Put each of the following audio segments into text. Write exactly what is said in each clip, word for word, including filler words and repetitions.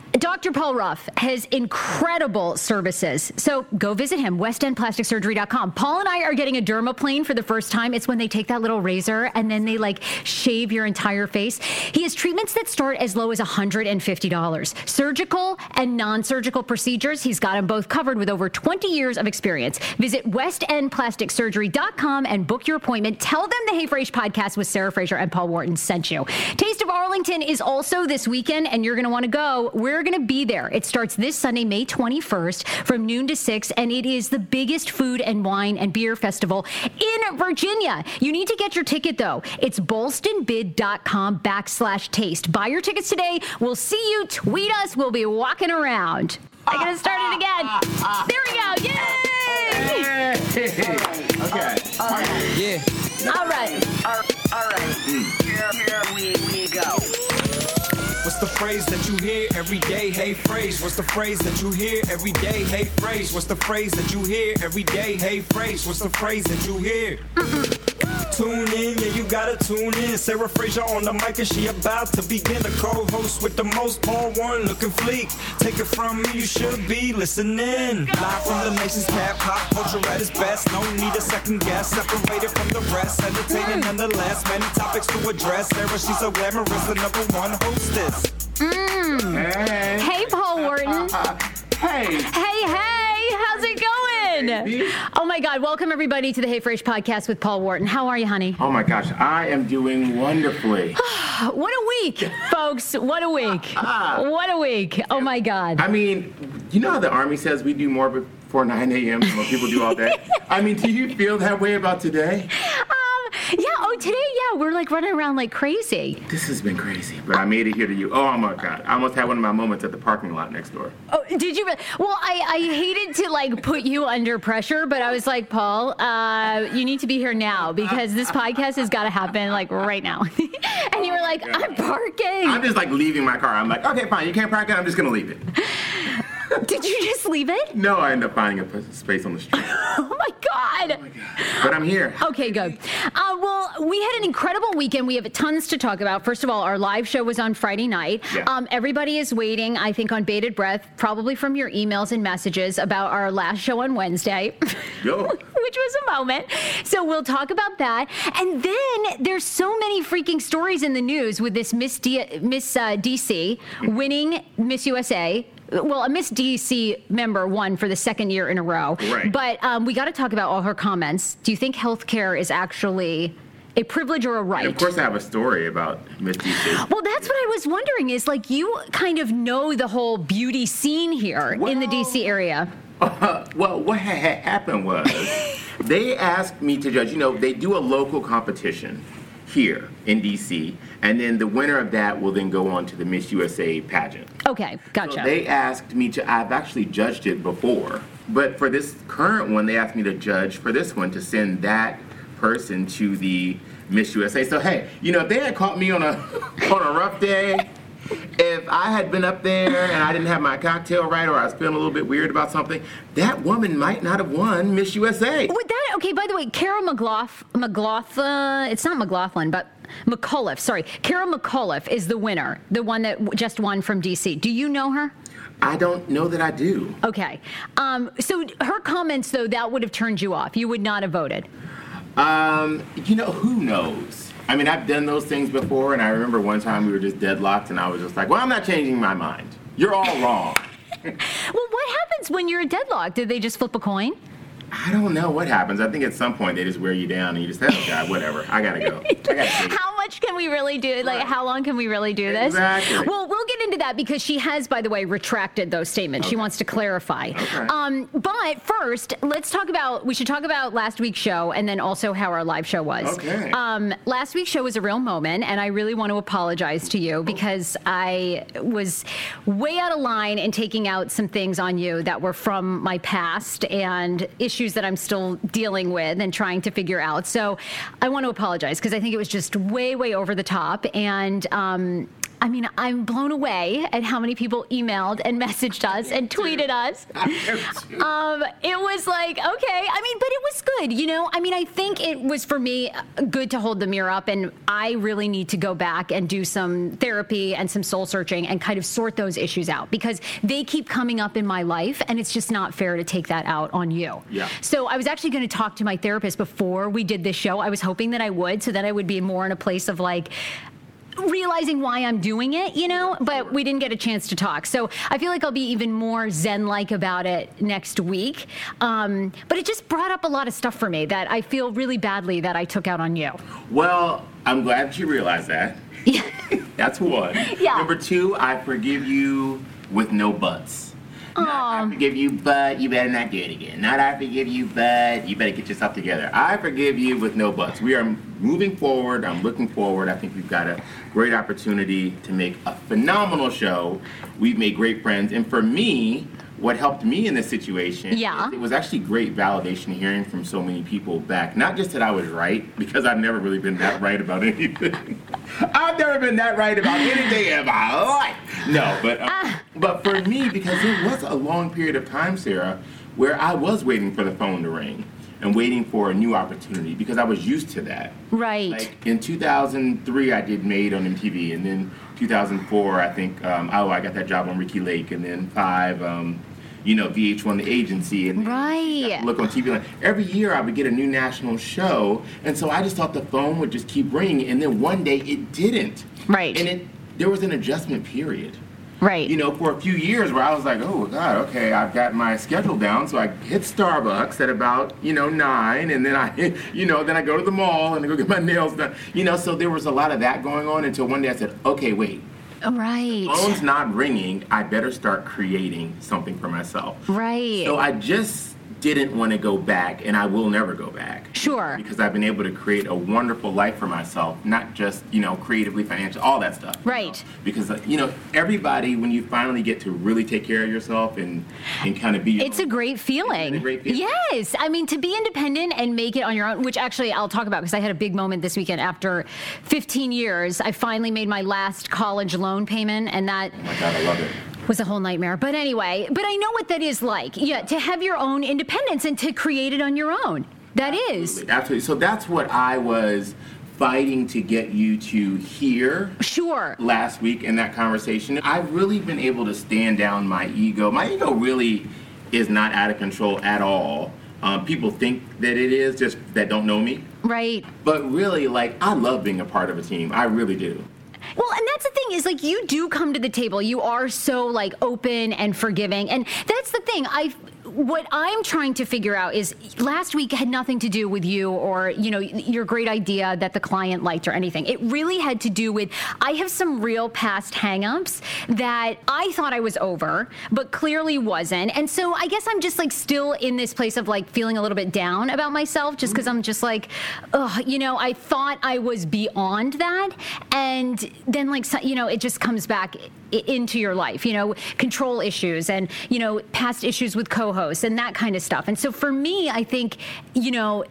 Doctor Paul Ruff has incredible services. So go visit him, west end plastic surgery dot com. Paul and I are getting a dermaplane for the first time. It's when they take that little razor and then they like shave your entire face. He has treatments that start as low as one hundred fifty dollars. Surgical and non-surgical procedures, he's got them both covered with over twenty years of experience. Visit west end plastic surgery dot com and book your appointment. Tell them the Hey Frase podcast with Sarah Fraser and Paul Wharton sent you. Taste of Arlington is also this weekend, and you're going to want to go. We're going to be there. It starts this Sunday, May twenty-first, from noon to six, and it is the biggest food and wine and beer festival in Virginia. You need to get your ticket, though. It's bolstonbid dot com backslash taste. Buy your tickets today. We'll see you. Tweet us. We'll be walking around. I'm going to start it again. There we go. Yay! Okay. All right. Yeah. All right. All right. All right. Here, here we, we go. What's the phrase that you hear every day? Hey, phrase. What's the phrase that you hear every day? Hey, phrase. What's the phrase that you hear every day? Hey, phrase. What's the phrase that you hear? Tune in, yeah, you gotta tune in. Sarah Fraser on the mic and she about to begin. The co-host with the most, Paul Warren looking fleek. Take it from me, you should be listening. Live from the nation's cap, pop culture at its best. No need a second guess, separated from the rest. Entertaining nonetheless, many topics to address. Sarah, she's so glamorous, the number one hostess. Mm. Hey. Hey, Paul Wharton. Hey. Hey, hey, how's it going? Baby. Oh my God, welcome everybody to the Hey Frase podcast with Paul Wharton. How are you, honey? Oh my gosh, I am doing wonderfully. What a week, folks. What a week. What a week. Oh my God. I mean, you know how the Army says we do more before nine a.m. than most people do all day? I mean, do you feel that way about today? Yeah, oh, today, yeah, we're like running around like crazy. This has been crazy, but I made it here to you. Oh my God, I almost had one of my moments at the parking lot next door. Oh, did you? Well, I, I hated to like put you under pressure, but I was like, Paul, uh, you need to be here now because this podcast has got to happen like right now. And you were like, I'm parking. I'm just like leaving my car. I'm like, okay, fine, you can't park it, I'm just gonna leave it. Did you just leave it? No, I ended up finding a p- space on the street. Oh my God. Oh my God. But I'm here. Okay, good. Uh, well, we had an incredible weekend. We have tons to talk about. First of all, our live show was on Friday night. Yeah. Um, everybody is waiting, I think, on bated breath, probably from your emails and messages about our last show on Wednesday. Yo. Which was a moment. So we'll talk about that. And then there's so many freaking stories in the news with this Miss D- Miss uh, D C winning Miss U S A. Well, a Miss D C member won for the second year in a row. Right. But um, we got to talk about all her comments. Do you think healthcare is actually a privilege or a right? And of course, I have a story about Miss D C. Well, that's what I was wondering is like you kind of know the whole beauty scene here Well, in the D C area. Uh, well, what ha- happened was they asked me to judge. You know, they do a local competition here in D C, and then the winner of that will then go on to the Miss U S A pageant. Okay, gotcha. So they asked me to, I've actually judged it before, but for this current one, they asked me to judge for this one to send that person to the Miss U S A. So hey, you know, if they had caught me on a on a rough day, if I had been up there and I didn't have my cocktail right or I was feeling a little bit weird about something, that woman might not have won Miss U S A. With that, okay, by the way, Kara McLaughlin, McLaughlin, it's not McLaughlin, but McAuliffe, sorry. Kara McAuliffe is the winner, the one that w- just won from D C. Do you know her? I don't know that I do. Okay. Um, so her comments, though, that would have turned you off. You would not have voted. Um, you know, who knows? I mean, I've done those things before, and I remember one time we were just deadlocked, and I was just like, well, I'm not changing my mind. You're all wrong. Well, what happens when you're deadlocked? Did they just flip a coin? I don't know what happens. I think at some point they just wear you down, and you just say, oh, God, whatever. I gotta go. I gotta take it. How much can we really do? Like, Right. how long can we really do this? Exactly. Well, we'll get into that because she has, by the way, retracted those statements. She Okay. wants to clarify. Okay. Um, but first, let's talk about, we should talk about last week's show and then also how our live show was. Okay. Um, last week's show was a real moment, and I really want to apologize to you because I was way out of line in taking out some things on you that were from my past and issues that I'm still dealing with and trying to figure out. So I want to apologize because I think it was just way, way over the top. And um, I mean, I'm blown away at how many people emailed and messaged us and tweeted us. Um, it was like, okay. I mean, but it was good, you know? I mean, I think it was, for me, good to hold the mirror up, and I really need to go back and do some therapy and some soul searching and kind of sort those issues out, because they keep coming up in my life, and it's just not fair to take that out on you. Yeah. So I was actually going to talk to my therapist before we did this show. I was hoping that I would, so that I would be more in a place of like, realizing why I'm doing it, you know, but we didn't get a chance to talk. So I feel like I'll be even more Zen-like about it next week. Um, but it just brought up a lot of stuff for me that I feel really badly that I took out on you. Well, I'm glad that you realized that. Yeah. That's one. Yeah. Number two, I forgive you with no buts. Not I forgive you, but you better not do it again. Not I forgive you, but you better get yourself together. I forgive you with no buts. We are moving forward. I'm looking forward. I think we've got a great opportunity to make a phenomenal show. We've made great friends. And for me, what helped me in this situation, yeah. is it was actually great validation hearing from so many people back. Not just that I was right, because I've never really been that right about anything. I've never been that right about anything in my life. No, but uh, ah. but for me, because it was a long period of time, Sarah, where I was waiting for the phone to ring and waiting for a new opportunity, because I was used to that. Right. Like in two thousand three, I did Made on M T V, and then two thousand four, I think, um, oh, I got that job on Ricky Lake, and then five, um, you know, V H one, The Agency, and right. look on T V. Like, every year I would get a new national show, and so I just thought the phone would just keep ringing, and then one day it didn't. Right. And it there was an adjustment period. Right. You know, for a few years where I was like, oh, God, okay, I've got my schedule down, so I hit Starbucks at about, you know, nine, and then I, hit, you know, then I go to the mall and I go get my nails done. You know, so there was a lot of that going on until one day I said, okay, wait. Right. The phone's not ringing. I better start creating something for myself. Right. So I just didn't want to go back, and I will never go back. Sure. Because I've been able to create a wonderful life for myself, not just, you know, creatively, financially, all that stuff. Right. You know? Because, uh, you know, everybody, when you finally get to really take care of yourself and, and kind of be your It's own, a great feeling. It's a great feeling. Yes. I mean, to be independent and make it on your own, which actually I'll talk about because I had a big moment this weekend. After fifteen years, I finally made my last college loan payment, and that... Oh, my God, I love it. Was a whole nightmare. But anyway, but I know what that is like. Yeah, to have your own independence and to create it on your own. That Absolutely. is. Absolutely. So that's what I was fighting to get you to hear. Sure. Last week in that conversation. I've really been able to stand down my ego. My ego really is not out of control at all. Um, people think that it is, just that don't know me. Right. But really, like, I love being a part of a team. I really do. Well, and that's the thing is, like, you do come to the table. You are so, like, open and forgiving. And that's the thing. I what I'm trying to figure out is last week had nothing to do with you or, you know, your great idea that the client liked or anything. It really had to do with I have some real past hangups that I thought I was over, but clearly wasn't. And so I guess I'm just, like, still in this place of, like, feeling a little bit down about myself just because I'm just like, ugh, you know, I thought I was beyond that. And then, like, so, you know, it just comes back into your life, you know, control issues and, you know, past issues with co-hosts and that kind of stuff. And so for me, I think, you know,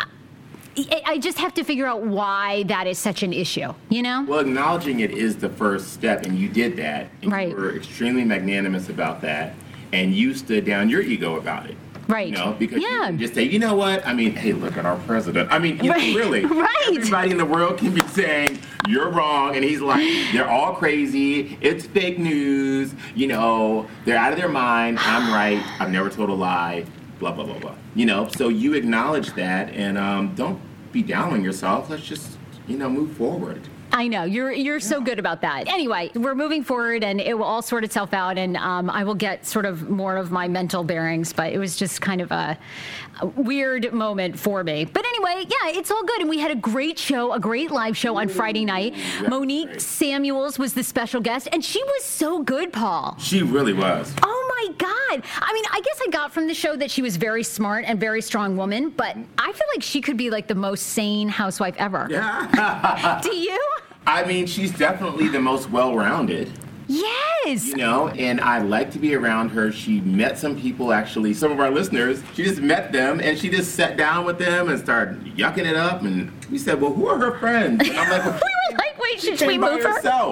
I just have to figure out why that is such an issue, you know? Well, acknowledging it is the first step, and you did that. And right. You were extremely magnanimous about that, and you stood down your ego about it. Right. You know, because yeah. you can just say, you know what? I mean, hey, look at our president. I mean, you right. know, really. Right. Everybody in the world can be saying, you're wrong. And he's like, they're all crazy. It's fake news. You know, they're out of their mind. I'm right. I've never told a lie. Blah, blah, blah, blah. You know, so you acknowledge that, and um, don't be down on yourself. Let's just, you know, move forward. I know. You're you're so good about that. Anyway, we're moving forward, and it will all sort itself out, and um, I will get sort of more of my mental bearings, but it was just kind of a, a weird moment for me. But anyway, yeah, it's all good, and we had a great show, a great live show on Friday night. That's Monique great. Samuels was the special guest, and she was so good, Paul. She really was. Oh, my God. I mean, I guess I got from the show that she was very smart and very strong woman, but I feel like she could be like the most sane housewife ever. Yeah. Do you? I mean, she's definitely the most well-rounded. Yes. You know, and I like to be around her. She met some people, actually, some of our listeners. She just met them, and she just sat down with them and started yucking it up. And we said, well, who are her friends? And I'm like, well, we were like, wait, should she we came by move her? herself.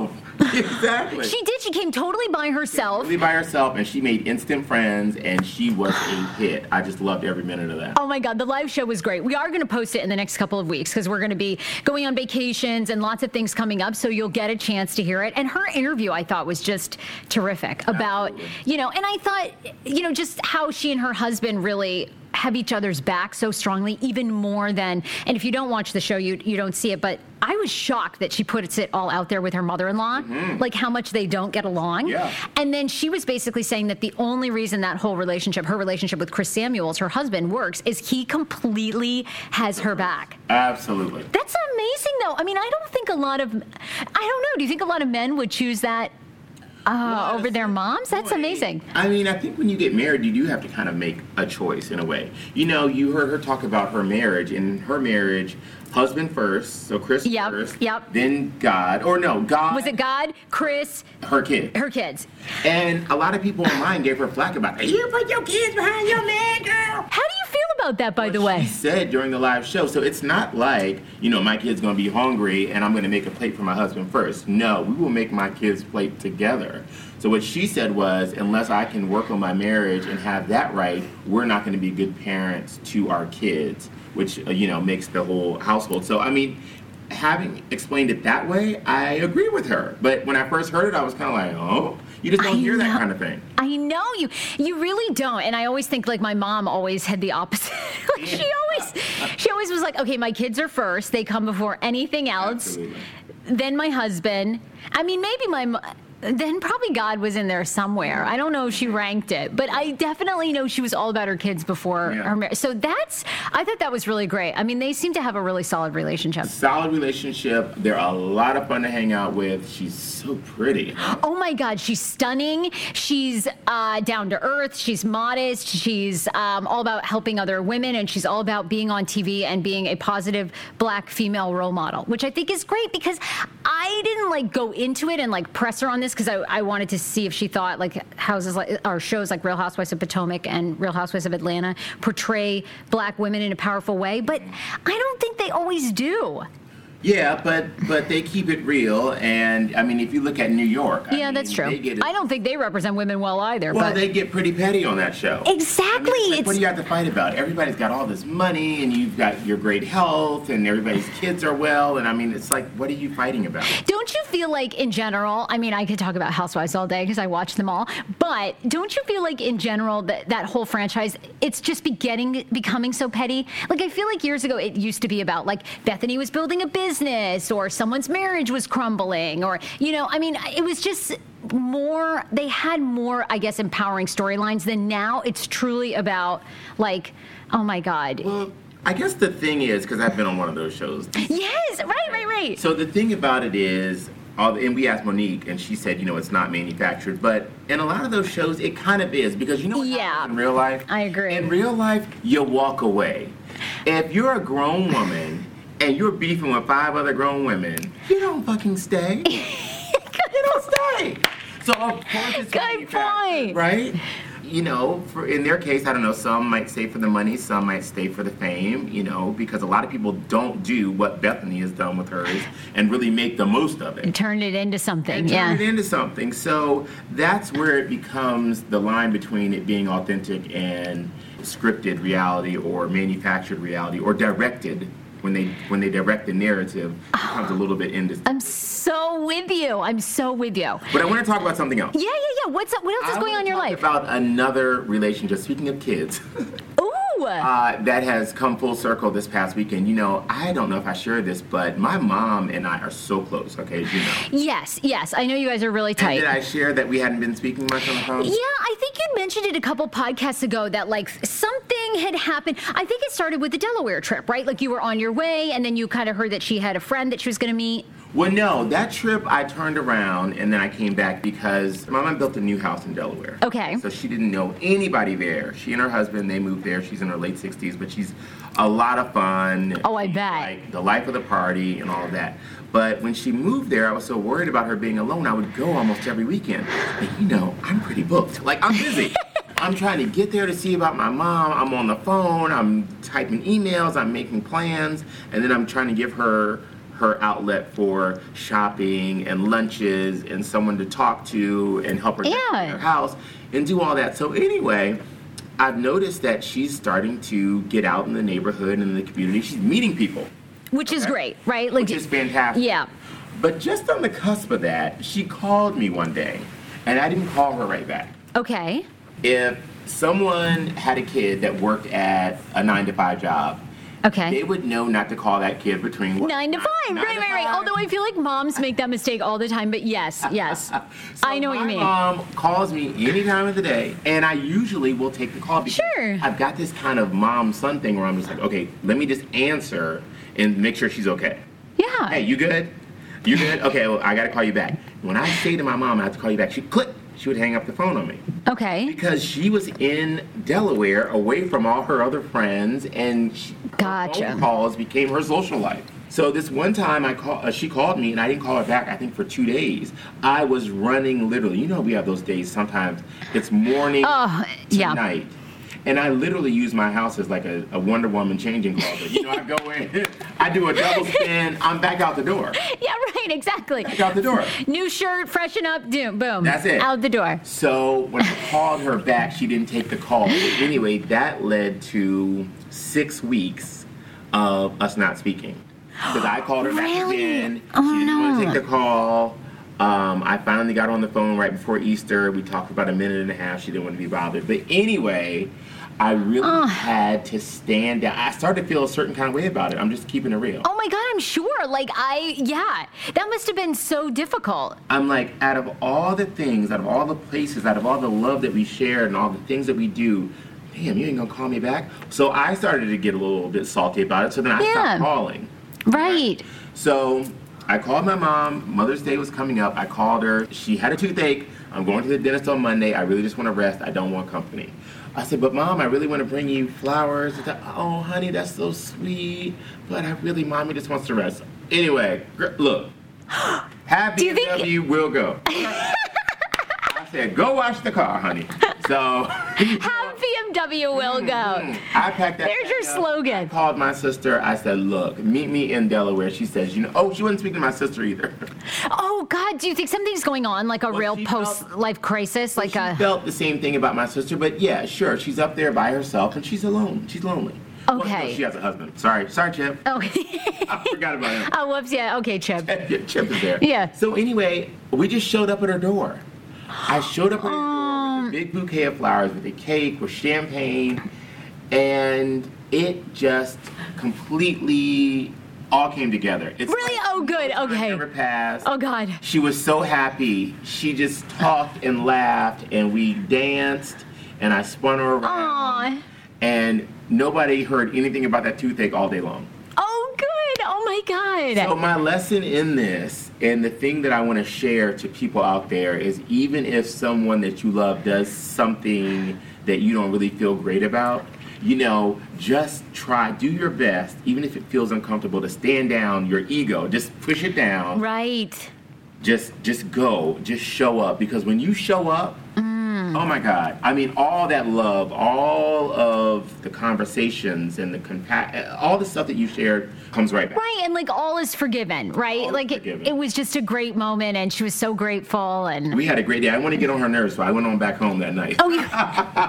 Exactly. She did. She came totally by herself. Totally by herself, and she made instant friends, and she was a hit. I just loved every minute of that. Oh my God, the live show was great. We are going to post it in the next couple of weeks because we're going to be going on vacations and lots of things coming up, so you'll get a chance to hear it. And her interview, I thought, was just terrific about, Absolutely. you know, and I thought, you know, just how she and her husband really have each other's back so strongly, even more than, and if you don't watch the show, you you don't see it, but I was shocked that she puts it all out there with her mother-in-law, mm-hmm. like how much they don't get along. Yeah. And then she was basically saying that the only reason that whole relationship, her relationship with Chris Samuels, her husband, works is he completely has her back. Absolutely. That's amazing, though. I mean, I don't think a lot of, I don't know, do you think a lot of men would choose that Uh, Well, over their moms? That's point. amazing. I mean, I think when you get married, you do have to kind of make a choice in a way. You know, you heard her talk about her marriage. In her marriage, husband first, so Chris Yep, first. yep. Then God, or no, God. Was it God, Chris, Her kid. her kids? And a lot of people online gave her flack about that. You put your kids behind your man, girl. How do you feel about that, by the She way? said during the live show, so it's not like, you know, my kid's going to be hungry and I'm going to make a plate for my husband first. No, we will make my kid's plate together. So what she said was, unless I can work on my marriage and have that right, we're not going to be good parents to our kids, which, uh, you know, makes the whole household. So, I mean, having explained it that way, I agree with her. But when I first heard it, I was kind of like, oh, you just don't I hear know. that kind of thing. I know you. You really don't. And I always think like my mom always had the opposite. Like she always, she always was like, okay, my kids are first. They come before anything else. Absolutely. Then my husband. I mean, maybe my. mo- Then probably God was in there somewhere. I don't know if she ranked it, but I definitely know she was all about her kids before Yeah. her marriage. So that's, I thought that was really great. I mean, they seem to have a really solid relationship. Solid relationship. They're a lot of fun to hang out with. She's so pretty. Oh my God, she's stunning. She's uh, down to earth. She's modest. She's um, all about helping other women, and she's all about being on T V and being a positive black female role model, which I think is great because I didn't like go into it and like press her on this because I, I wanted to see if she thought like houses like or shows like Real Housewives of Potomac and Real Housewives of Atlanta portray black women in a powerful way, but I don't think they always do. Yeah, but but they keep it real, and I mean, if you look at New York, I Yeah, mean, that's true. They get, I don't think they represent women well either. well, but they get pretty petty on that show. Exactly. I mean, it's like, It's- what do you have to fight about? Everybody's got all this money, and you've got your great health, and everybody's kids are well, and I mean, it's like, what are you fighting about? Don't you feel like in general, I mean, I could talk about Housewives all day because I watch them all, but don't you feel like in general that that whole franchise, it's just beginning, becoming so petty? Like, I feel like years ago it used to be about like Bethany was building a business or someone's marriage was crumbling or, you know, I mean, it was just more, they had more, I guess, empowering storylines than now. It's truly about like, oh my God. Well, I guess the thing is, because I've been on one of those shows. Yes, right, right, right. So the thing about it is, all the, and we asked Monique, and she said, you know, it's not manufactured. But in a lot of those shows, it kind of is, because you know what Yeah. happens in real life? I agree. In real life, you walk away. If you're a grown woman and you're beefing with five other grown women, you don't fucking stay. You don't stay. So of course it's Good manufactured, point. right? You know, for, in their case, I don't know, some might stay for the money, some might stay for the fame, you know, because a lot of people don't do what Bethany has done with hers and really make the most of it. And turned it into something, And yeah. turn it into something. So that's where it becomes the line between it being authentic and scripted reality or manufactured reality or directed. When they when they direct the narrative, it becomes a little bit indistinct. I'm so with you. I'm so with you. But I want to talk about something else. Yeah, yeah, yeah. What's up? What else is I going on in your wanna life? talk About another relationship. Speaking of kids, Ooh. uh, that has come full circle this past weekend. You know, I don't know if I shared this, but my mom and I are so close. Okay, as you know. Yes, yes. I know you guys are really And tight. did I share that we hadn't been speaking much on the phone? Yeah, I think you mentioned it a couple podcasts ago that like something had happened. I think it started with the Delaware trip, right? Like you were on your way and then you kind of heard that she had a friend that she was going to meet. Well, no, that trip I turned around and then I came back because my mom built a new house in Delaware. Okay. So she didn't know anybody there. She and her husband, they moved there. She's in her late sixties, but she's a lot of fun. Oh, I She's bet. Like the life of the party and all of that. But when she moved there, I was so worried about her being alone. I would go almost every weekend. And you know, I'm pretty booked. Like, I'm busy. I'm trying to get there to see about my mom. I'm on the phone. I'm typing emails. I'm making plans. And then I'm trying to give her her outlet for shopping and lunches and someone to talk to and help her Yeah. decorate her house and do all that. So anyway, I've noticed that she's starting to get out in the neighborhood and in the community. She's meeting people, Which is Okay. great, right? Like, which is fantastic. yeah. But just on the cusp of that, she called me one day, and I didn't call her right back. Okay. If someone had a kid that worked at a nine to five job, Okay. they would know not to call that kid between what, Nine to five, nine right, to right, right. five. Although I feel like moms make that mistake all the time, but yes, yes. So I know what you my mean. mom calls me any time of the day, and I usually will take the call because Sure. I've got this kind of mom-son thing where I'm just like, okay, let me just answer and make sure she's okay. Yeah. Hey, you good? You good? Okay, well, I gotta call you back. When I say to my mom, I have to call you back, she click, she would hang up the phone on me. Okay. Because she was in Delaware, away from all her other friends, and she, Gotcha. her phone calls became her social life. So this one time, I call, uh, she called me, and I didn't call her back. I think for two days, I was running literally. You know, we have those days. Sometimes it's morning Oh, to yeah. night, and I literally use my house as like a, a Wonder Woman changing closet. You know, I go in, I do a double spin, I'm back out the door. Yeah, right, exactly. Back out the door. New shirt, freshen up, doom, boom. That's it. Out the door. So when I called her back, she didn't take the call. But anyway, that led to six weeks of us not speaking. Because I called her back Really? again. Oh, she didn't want to no. take the call. Um, I finally got on the phone right before Easter. We talked for about a minute and a half. She didn't want to be bothered. But anyway, I really had to stand down. I started to feel a certain kind of way about it. I'm just keeping it real. Oh my God, I'm sure. Like, I, yeah, that must have been so difficult. I'm like, out of all the things, out of all the places, out of all the love that we share and all the things that we do, damn, you ain't gonna call me back? So I started to get a little bit salty about it, so then I Yeah. stopped calling. Right. So I called my mom. Mother's Day was coming up. I called her. She had a toothache. I'm going to the dentist on Monday. I really just want to rest. I don't want company. I said, but Mom, I really want to bring you flowers. She said, oh, honey, that's so sweet. But I really, Mommy just wants to rest. Anyway, gr- look. Happy Do you think- W will go. I said, go wash the car, honey. So Have B M W will go. I packed that. There's your thing up. slogan. I called my sister. I said, look, meet me in Delaware. She says, you know, oh, she wasn't speaking to my sister either. Oh God, do you think something's going on, like a Well, real she felt- post-life crisis, like she a? felt the same thing about my sister, but yeah, sure, she's up there by herself and she's alone. She's lonely. Well, Okay. no, she has a husband. Sorry, sorry, Chip. Oh. I forgot about him. Oh, whoops. Yeah. Okay, Chip. Yeah, Chip is there. Yeah. So anyway, we just showed up at her door. I showed up at her door with a big bouquet of flowers, with a cake, with champagne, and it just completely all came together. It's Really? like Oh, good. no time Okay. ever passed. Oh God. She was so happy. She just talked and laughed, and we danced, and I spun her around. Aw. And nobody heard anything about that toothache all day long. Oh, good. Oh my God. So my lesson in this, and the thing that I want to share to people out there, is even if someone that you love does something that you don't really feel great about, you know, just try, do your best, even if it feels uncomfortable, to stand down your ego. Just push it down. Right. Just, just go. Just show up. Because when you show up, Mm. oh my God! I mean, all that love, all of the conversations and the compa- all the stuff that you shared comes right back. Right, and like all is forgiven, right? All is like it, forgiven. it was just a great moment, and she was so grateful. And We had a great day. I want to get on her nerves, so I went on back home that night. oh, yeah.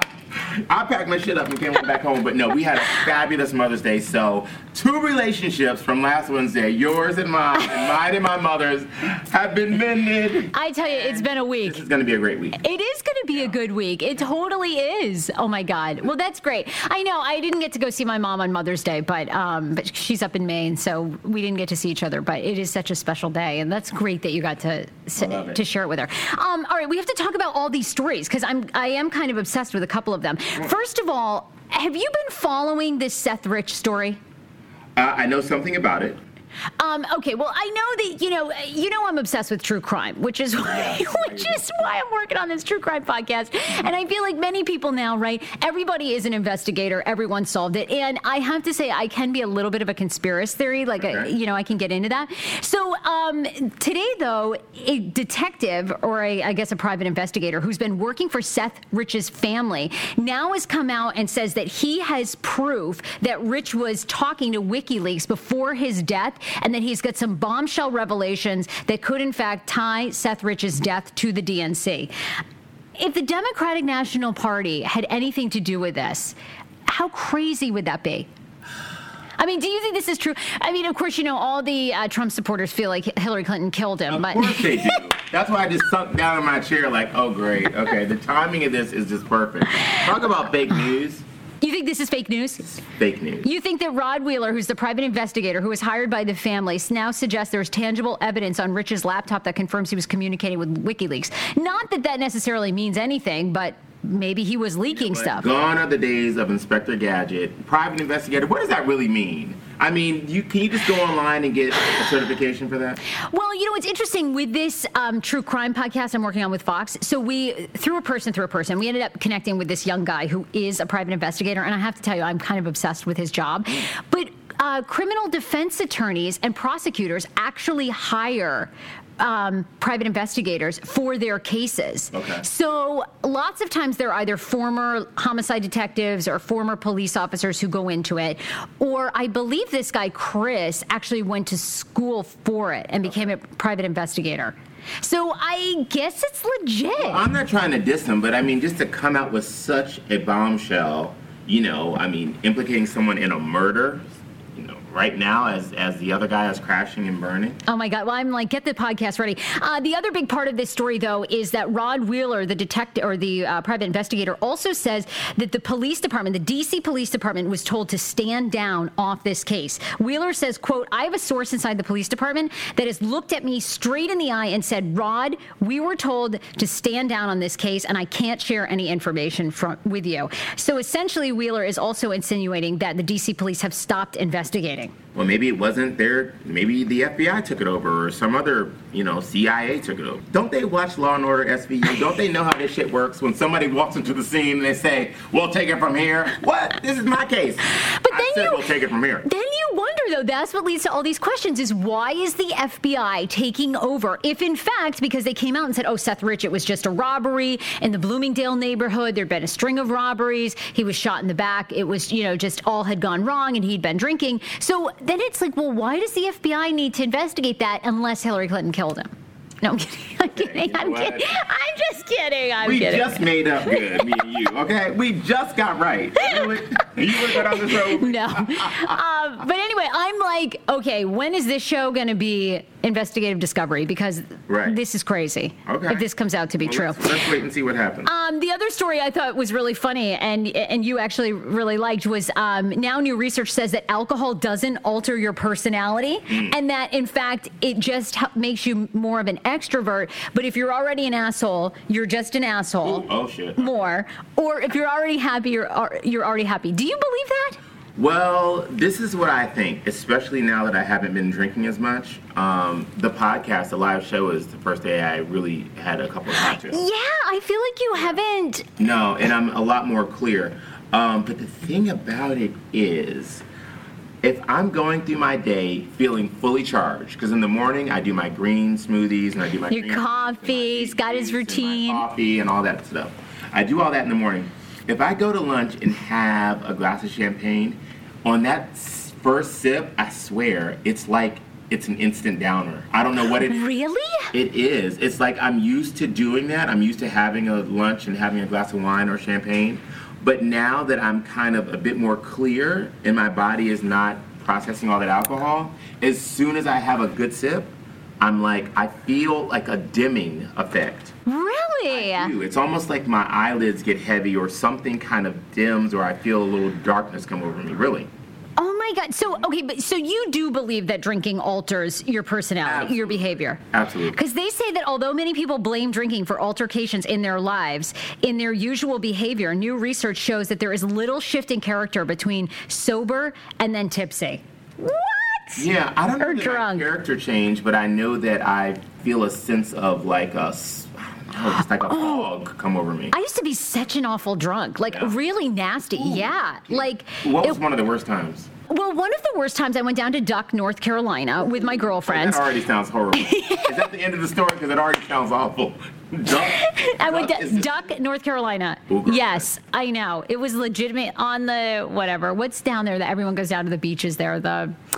I packed my shit up and came on back home, but no, we had a fabulous Mother's Day. So two relationships from last Wednesday, yours and mine, and mine and my mother's, have been mended. I tell you, it's been a week. This is going to be a great week. It is going to be a good week. It totally is. Oh my God. Well, that's great. I know I didn't get to go see my mom on Mother's Day, but um, but she's up in Maine, so we didn't get to see each other. But it is such a special day, and that's great that you got to I love it. to share it with her. Um, all right, we have to talk about all these stories because I'm I am kind of obsessed with a couple of them. First of all, have you been following this Seth Rich story? Uh, I know something about it. Um, okay, well, I know that you know, you know, I'm obsessed with true crime, which is why, which is why I'm working on this true crime podcast. And I feel like many people now, right? Everybody is an investigator. Everyone solved it, and I have to say, I can be a little bit of a conspiracy theory, like a, Okay. you know, I can get into that. So um, today, though, a detective, or a, I guess a private investigator, who's been working for Seth Rich's family, now has come out and says that he has proof that Rich was talking to WikiLeaks before his death and that he's got some bombshell revelations that could, in fact, tie Seth Rich's death to the D N C. If the Democratic National Party had anything to do with this, how crazy would that be? I mean, do you think this is true? I mean, of course, you know, all the uh, Trump supporters feel like Hillary Clinton killed him. Of but course they do. That's why I just sunk down in my chair like, oh, great. Okay, the timing of this is just perfect. Talk about fake news. You think this is fake news? It's fake news. You think that Rod Wheeler, who's the private investigator who was hired by the family, now suggests there's tangible evidence on Rich's laptop that confirms he was communicating with WikiLeaks. Not that that necessarily means anything, but maybe he was leaking stuff. Gone are the days of Inspector Gadget. Private investigator, what does that really mean? I mean, you can you just go online and get a certification for that? Well, you know, it's interesting with this um, true crime podcast I'm working on with Fox. So we, through a person, through a person, we ended up connecting with this young guy who is a private investigator. And I have to tell you, I'm kind of obsessed with his job. But uh, criminal defense attorneys and prosecutors actually hire Um, private investigators for their cases. Okay. So lots of times they're either former homicide detectives or former police officers who go into it, or I believe this guy Chris actually went to school for it and became a private investigator. So I guess it's legit. Well, I'm not trying to diss him, but I mean, just to come out with such a bombshell, you know, I mean, implicating someone in a murder, you know, right now as as the other guy is crashing and burning. Oh my God! Well, I'm like, get the podcast ready. Uh, the other big part of this story, though, is that Rod Wheeler, the detective or the uh, private investigator, also says that the police department, the D C Police Department, was told to stand down off this case. Wheeler says, "quote I have a source inside the police department that has looked at me straight in the eye and said, Rod, we were told to stand down on this case, and I can't share any information from with you." So essentially, Wheeler is also insinuating that the D C police have stopped investigating. Well, maybe it wasn't there. Maybe the F B I took it over, or some other, you know, C I A took it over. Don't they watch Law and Order S V U? Don't they know how this shit works? When somebody walks into the scene and they say, "We'll take it from here." What? This is my case. But I then said you we'll take it from here. Then you wonder, though, that's what leads to all these questions: is why is the F B I taking over? If in fact, because they came out and said, "Oh, Seth Rich, it was just a robbery in the Bloomingdale neighborhood. There'd been a string of robberies. He was shot in the back. It was, you know, just all had gone wrong, and he'd been drinking." So then it's like, well, why does the F B I need to investigate that unless Hillary Clinton killed him? No, I'm kidding. I'm kidding. You know I'm what? kidding. I'm just kidding. I'm we kidding. just made up good, me and you, okay? We just got right. Really? You would have got on this road? No. uh, but anyway, I'm like, okay, when is this show going to be investigative discovery? Because right. this is crazy. Okay. If this comes out to be well, true. Let's, let's wait and see what happens. Um, the other story I thought was really funny, and and you actually really liked, was um, now new research says that alcohol doesn't alter your personality, mm. and that in fact it just h- makes you more of an extrovert. But if you're already an asshole, you're just an asshole. Ooh, oh shit. More, or if you're already happy, you're you're already happy. Do you believe that? Well, this is what I think, especially now that I haven't been drinking as much. Um, the podcast, the live show, is the first day I really had a couple of cocktails. Yeah, I feel like you haven't. No, and I'm a lot more clear. Um, but the thing about it is, if I'm going through my day feeling fully charged, because in the morning I do my green smoothies and I do my Your green coffee, he's got his routine. and my coffee and all that stuff. I do all that in the morning. If I go to lunch and have a glass of champagne, on that s- first sip, I swear, it's like it's an instant downer. I don't know what it is. Really? It is. It's like I'm used to doing that. I'm used to having a lunch and having a glass of wine or champagne. But now that I'm kind of a bit more clear and my body is not processing all that alcohol, as soon as I have a good sip, I'm like, I feel like a dimming effect. Really? I do. It's almost like my eyelids get heavy or something kind of dims or I feel a little darkness come over me, really. Oh my God. So, okay, but so you do believe that drinking alters your personality, Absolutely. your behavior? Absolutely. Because they say that although many people blame drinking for altercations in their lives, in their usual behavior, new research shows that there is little shift in character between sober and then tipsy. What? Yeah, I don't know Or that drunk. my character change, but I know that I feel a sense of like a, s- I don't know, it's like a fog come over me. I used to be such an awful drunk, like Yeah. really nasty. Yeah, like What was it- one of the worst times? well, one of the worst times I went down to Duck, North Carolina, with my girlfriends. That already sounds horrible. Is that the end of the story? Because it already sounds awful. Duck. I went Duck to is just- Duck, North Carolina. Oh, girl. Yes, I know. It was legitimate on the whatever. What's down there that everyone goes down to the beaches there? The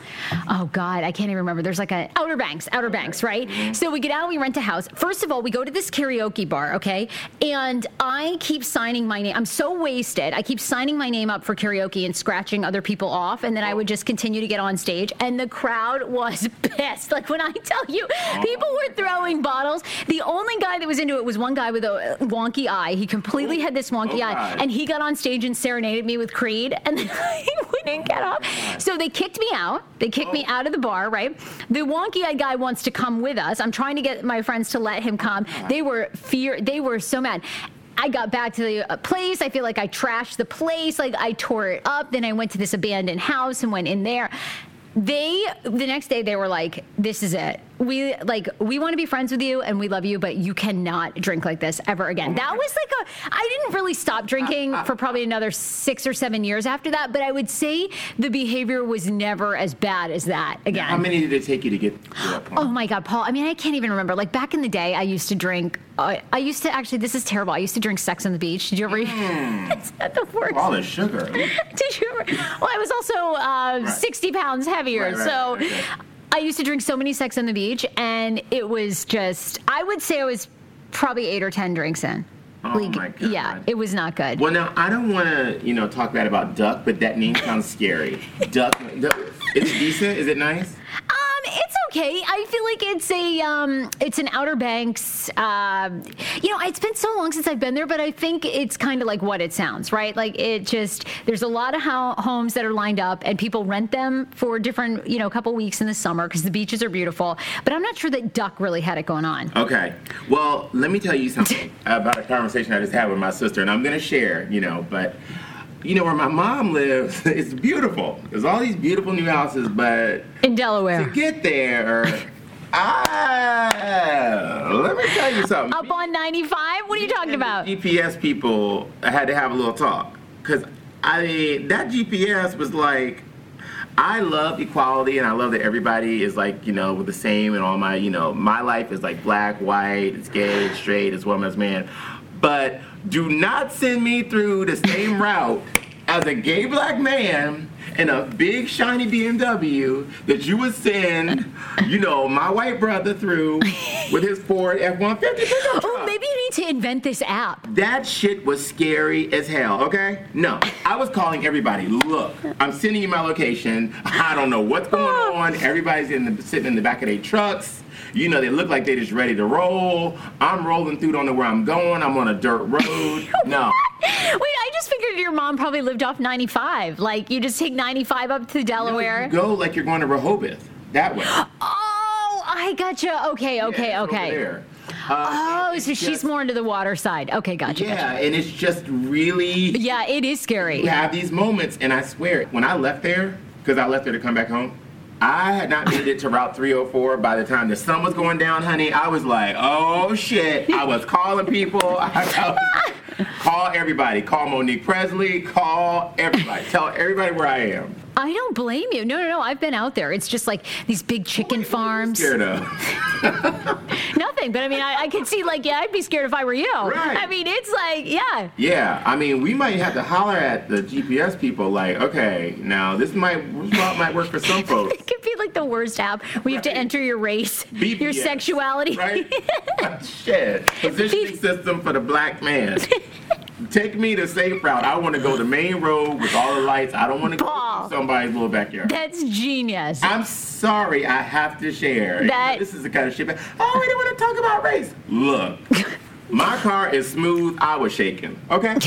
Oh God, I can't even remember. There's like a Outer Banks, Outer Banks, right? Mm-hmm. So we get out, we rent a house. First of all, we go to this karaoke bar, okay? And I keep signing my name. I'm so wasted. I keep signing my name up for karaoke and scratching other people off, and then I would just continue to get on stage. And the crowd was pissed. Like when I tell you, people were throwing bottles. The only guy that was into it was one guy with a wonky eye. He completely had this wonky Oh, eye, God. and he got on stage and serenaded me with Creed, and then I wouldn't get off. So they kicked me out. They kicked me out of the bar, right? The wonky-eyed guy wants to come with us. I'm trying to get my friends to let him come. They were fear. They were so mad. I got back to the uh, place. I feel like I trashed the place. Like I tore it up. Then I went to this abandoned house and went in there. They, the next day, they were like, this is it. We like we want to be friends with you and we love you, but you cannot drink like this ever again. That was like a, I didn't really stop drinking for probably another six or seven years after that, but I would say the behavior was never as bad as that again. How many did it take you to get to that point? Oh my God, Paul. I mean, I can't even remember. Like back in the day, I used to drink, uh, I used to actually, this is terrible. I used to drink Sex on the Beach. Did you ever? Mm. It's not the worst. All the sugar. Did you ever? Well, I was also uh, Right. sixty pounds heavier. Right, right, so right, okay. I used to drink so many Sex on the Beach, and it was just, I would say I was probably eight or ten drinks in. Oh my God. Yeah, it was not good. Well, now, I don't want to, you know, talk bad about Duck, but that name sounds scary. Duck, Duck, is it decent? Is it nice? Um, it's okay. I feel like it's a um, it's an Outer Banks. Uh, you know, it's been so long since I've been there, but I think it's kind of like what it sounds, right? Like it just there's a lot of ho- homes that are lined up, and people rent them for different, you know, couple weeks in the summer because the beaches are beautiful. But I'm not sure that Duck really had it going on. Okay. Well, let me tell you something about a conversation I just had with my sister, and I'm going to share, you know, but, you know, where my mom lives, it's beautiful. There's all these beautiful new houses, but In Delaware. to get there, ah, let me tell you something. Up on ninety-five? What are you talking And the about? G P S people had to have a little talk, because I that G P S was like, I love equality and I love that everybody is like, you know, with the same, and all my, you know, my life is like black, white, it's gay, it's straight, it's woman, it's man. But do not send me through the same route as a gay black man in a big shiny B M W that you would send, you know, my white brother through with his Ford F one fifty pickup Oh, truck. maybe you need to invent this app. That shit was scary as hell, okay? No, I was calling everybody. Look, I'm sending you my location. I don't know what's going on. Everybody's in the, sitting in the back of their trucks. You know, they look like they're just ready to roll. I'm rolling through, don't know where I'm going. I'm on a dirt road. No. Wait, I just figured your mom probably lived off ninety-five. Like, you just take ninety-five up to Delaware. You go like you're going to Rehoboth. That way. Oh, I gotcha. Okay, okay, Yeah, it's over okay. there. Uh, Oh, it's so she's just- more into the water side. Okay, gotcha, Yeah, gotcha. and it's just really... Yeah, it is scary. You have these moments, and I swear, when I left there, because I left there to come back home, I had not made it to Route three oh four by the time the sun was going down, honey. I was like, oh shit. I was calling people. I, I was like, call everybody. Call Monique Presley. Call everybody. Tell everybody where I am. I don't blame you. No, no, no. I've been out there. It's just like these big chicken What are you farms. scared of? Nothing. But I mean, I, I could see like, yeah, I'd be scared if I were you. Right. I mean, it's like, yeah. Yeah, I mean, we might have to holler at the G P S people like, okay, now this might, this route might work for some folks. It could be like the worst app where you have to Right. enter your race, B P S, your sexuality. Right? Shit. Positioning system for the black man. Take me the safe route. I want to go the main road with all the lights. I don't want to go Paul. to somebody's little backyard. That's genius. I'm sorry, I have to share. That- This is the kind of shit. But, oh, we didn't want to talk about race. Look, my car is smooth. I was shaking. Okay.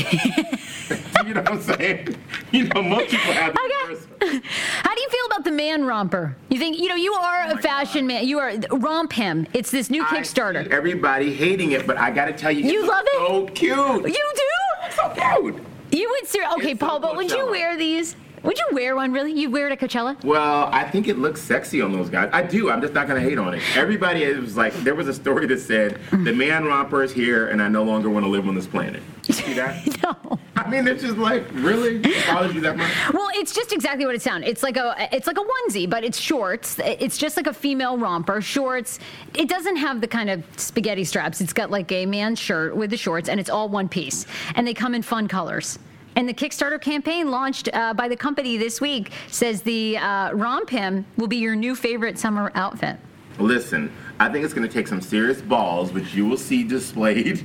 You know what I'm saying? You know, most people have the Okay. reverse. How do you feel about the man romper? You think, you know, you are Oh a fashion man. You are, romp him. It's this new I Kickstarter. see everybody hating it, but I got to tell you, You it's love it? so cute. You do? So cute. You would ser- okay, It's Paul, so but would you Coachella. wear these? Would you wear one really? You wear it at Coachella? Well, I think it looks sexy on those guys. I do. I'm just not going to hate on it. Everybody it was like, there was a story that said, the man romper is here and I no longer want to live on this planet. You see that? No. I mean, it's just like, really? It bothers you that much? Well, it's just exactly what it sounds. It's like a it's like a onesie, but it's shorts. It's just like a female romper, shorts. It doesn't have the kind of spaghetti straps. It's got like a man's shirt with the shorts, and it's all one piece. And they come in fun colors. And the Kickstarter campaign launched uh, by the company this week says the uh, Rompim will be your new favorite summer outfit. Listen, I think it's going to take some serious balls, which you will see displayed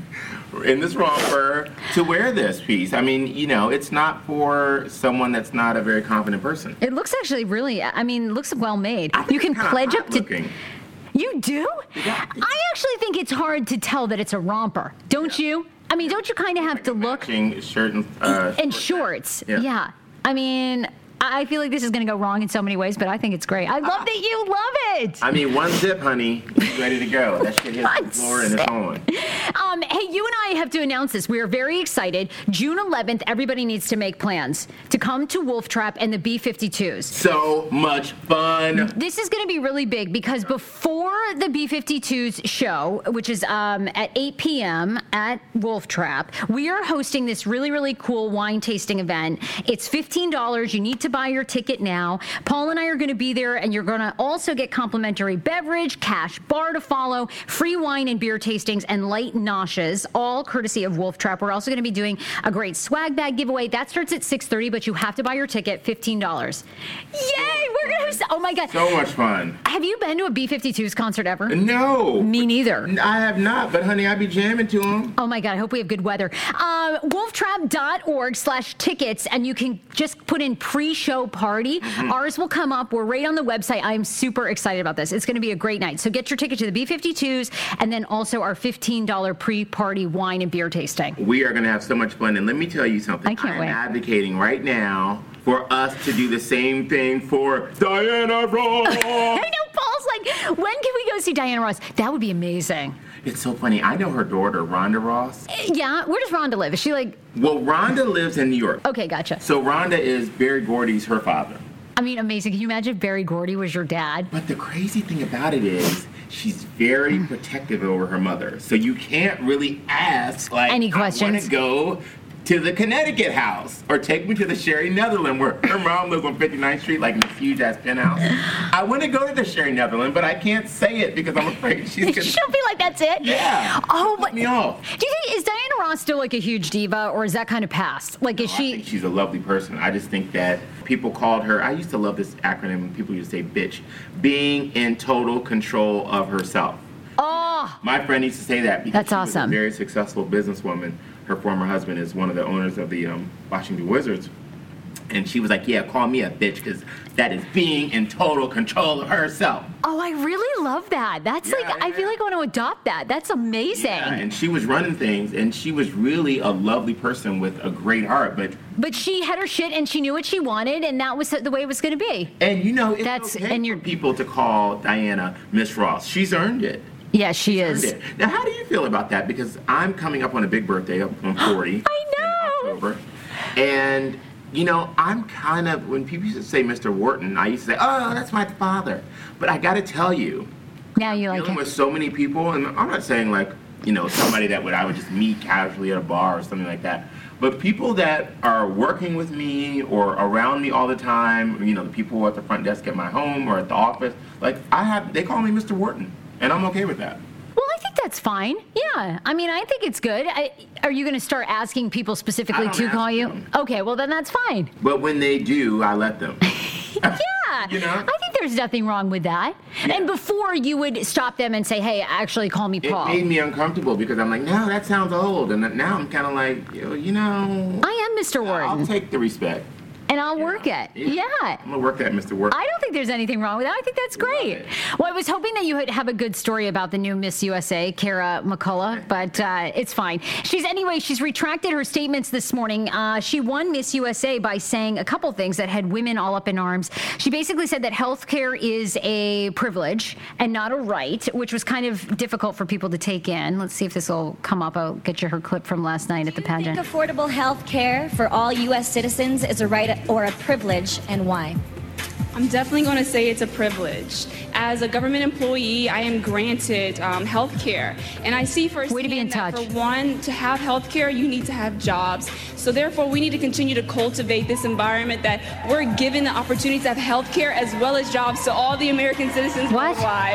in this romper, to wear this piece. I mean, you know, it's not for someone that's not a very confident person. It looks actually really, I mean, it looks well made. I think You can it's kinda pledge up to... hot-looking. You do? Yeah. I actually think it's hard to tell that it's a romper. Don't Yeah. you? I mean, don't you kind of have to look... Matching shirt and, uh, and short shorts. Yeah. Yeah. I mean, I feel like this is going to go wrong in so many ways, but I think it's great. I love that you love it. I mean, one zip, honey, it's ready to go. That shit hits One the floor and it's on. Um, hey, you and I have to announce this. We are very excited. June eleventh, everybody needs to make plans to come to Wolf Trap and the B fifty-twos. So much fun. This is going to be really big because before the B fifty-twos show, which is um, at eight p.m. at Wolf Trap, we are hosting this really, really cool wine tasting event. It's fifteen dollars. You need to buy your ticket now. Paul and I are going to be there, and you're going to also get complimentary beverage, cash bar to follow, free wine and beer tastings, and light noshes, all courtesy of Wolf Trap. We're also going to be doing a great swag bag giveaway. That starts at six thirty, but you have to buy your ticket, fifteen dollars. Yay! We're going to... Oh, my God. So much fun. Have you been to a B fifty-twos concert ever? No. Me neither. I have not, but honey, I be jamming to them. Oh my God, I hope we have good weather. Uh, wolftrap.org slash tickets, and you can just put in pre-show party. Mm-hmm. Ours will come up. We're right on the website. I'm super excited about this. It's going to be a great night. So get your ticket to the B fifty-twos and then also our fifteen dollars pre-party wine and beer tasting. We are going to have so much fun, and let me tell you something. I can't I'm wait. advocating right now for us to do the same thing for Diana Ross. I know, Paul's like, when can we go see Diana Ross? That would be amazing. It's so funny. I know her daughter, Rhonda Ross. Yeah, where does Rhonda live? Is she like... Well, Rhonda lives in New York. Okay, gotcha. So Rhonda is Berry Gordy's her father. I mean, amazing. Can you imagine if Berry Gordy was your dad? But the crazy thing about it is she's very protective over her mother. So you can't really ask, like, Any I questions? want to go to the Connecticut house or take me to the Sherry Netherland where her mom lives on fifty-ninth Street, like in this huge ass penthouse. I want to go to the Sherry Netherland, but I can't say it because I'm afraid she's gonna... She'll be like, that's it? Yeah. Oh, Put but me off. do you think, is Diana Ross still like a huge diva, or is that kind of past? Like, is I she... think she's a lovely person. I just think that people called her, I used to love this acronym, people used to say bitch, being in total control of herself. Oh, My friend used to say that because That's she was awesome. a very successful businesswoman. Her former husband is one of the owners of the um, Washington Wizards. And she was like, yeah, call me a bitch because that is being in total control of herself. oh, I really love that. That's Yeah, like, I yeah. feel like I want to adopt that. That's amazing. Yeah, and she was running things, and she was really a lovely person with a great heart. But But she had her shit, and she knew what she wanted, and that was the way it was going to be. and you know, it's That's- okay and for you're- people to call Diana Miss Ross. She's earned it. Yeah, she Earned is. it. Now, how do you feel about that? Because I'm coming up on a big birthday. I'm forty. I know. In October. And, you know, I'm kind of, when people used to say Mister Wharton, I used to say, oh, that's my father. But I got to tell you, Now you like dealing it. with so many people, and I'm not saying like, you know, somebody that would I would just meet casually at a bar or something like that. But people that are working with me or around me all the time, you know, the people at the front desk at my home or at the office, like I have, they call me Mister Wharton, and I'm okay with that. Well, I think that's fine. Yeah. I mean, I think it's good. I, are you going to start asking people specifically I don't to ask call you? them. Okay, well, then that's fine. But when they do, I let them. Yeah. You know? I think there's nothing wrong with that. Yeah. And before you would stop them and say, hey, actually call me It Paul. made me uncomfortable because I'm like, no, that sounds old, and now I'm kind of like, you you know, I am Mister I'll Wharton, take the respect. and I'll work it. Yeah. Yeah. I'm gonna work that, Mister Wharton. I don't think there's anything wrong with that. I think that's great. it. Well, I was hoping that you would have a good story about the new Miss U S A, Kara McCullough, but uh, it's fine. She's anyway. She's retracted her statements this morning. Uh, she won Miss U S A by saying a couple things that had women all up in arms. She basically said that healthcare is a privilege and not a right, which was kind of difficult for people to take in. Let's see if this will come up. I'll get you her clip from last night at the Do you pageant. think affordable health care for all U S citizens is a right or a privilege, and why? I'm definitely going to say it's a privilege. As a government employee, I am granted um, health care. And I see firsthand Way to be in that touch. for one, to have health care, you need to have jobs. So therefore, we need to continue to cultivate this environment that we're given the opportunity to have health care as well as jobs to all the American citizens What? worldwide.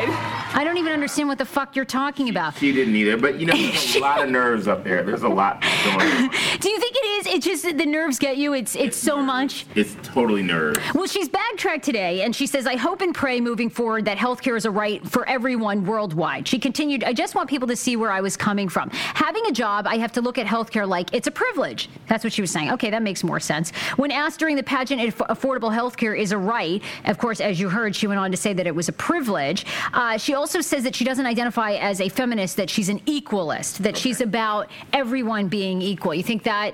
I don't even understand what the fuck you're talking about. She didn't either, but you know, there's a lot of nerves up there. There's a lot going on. Do you think it is? It's just that the nerves get you. It's it's, it's so nerves. much. It's totally nerves. Well, she's backtracked today, and she says, I hope and pray moving forward that healthcare is a right for everyone worldwide. She continued, I just want people to see where I was coming from. Having a job, I have to look at healthcare like it's a privilege. That's what she was saying. Okay, that makes more sense. When asked during the pageant if affordable healthcare is a right, of course, as you heard, she went on to say that it was a privilege. Uh, she also says that she doesn't identify as a feminist, that she's an equalist, that okay. she's about everyone being equal. You think that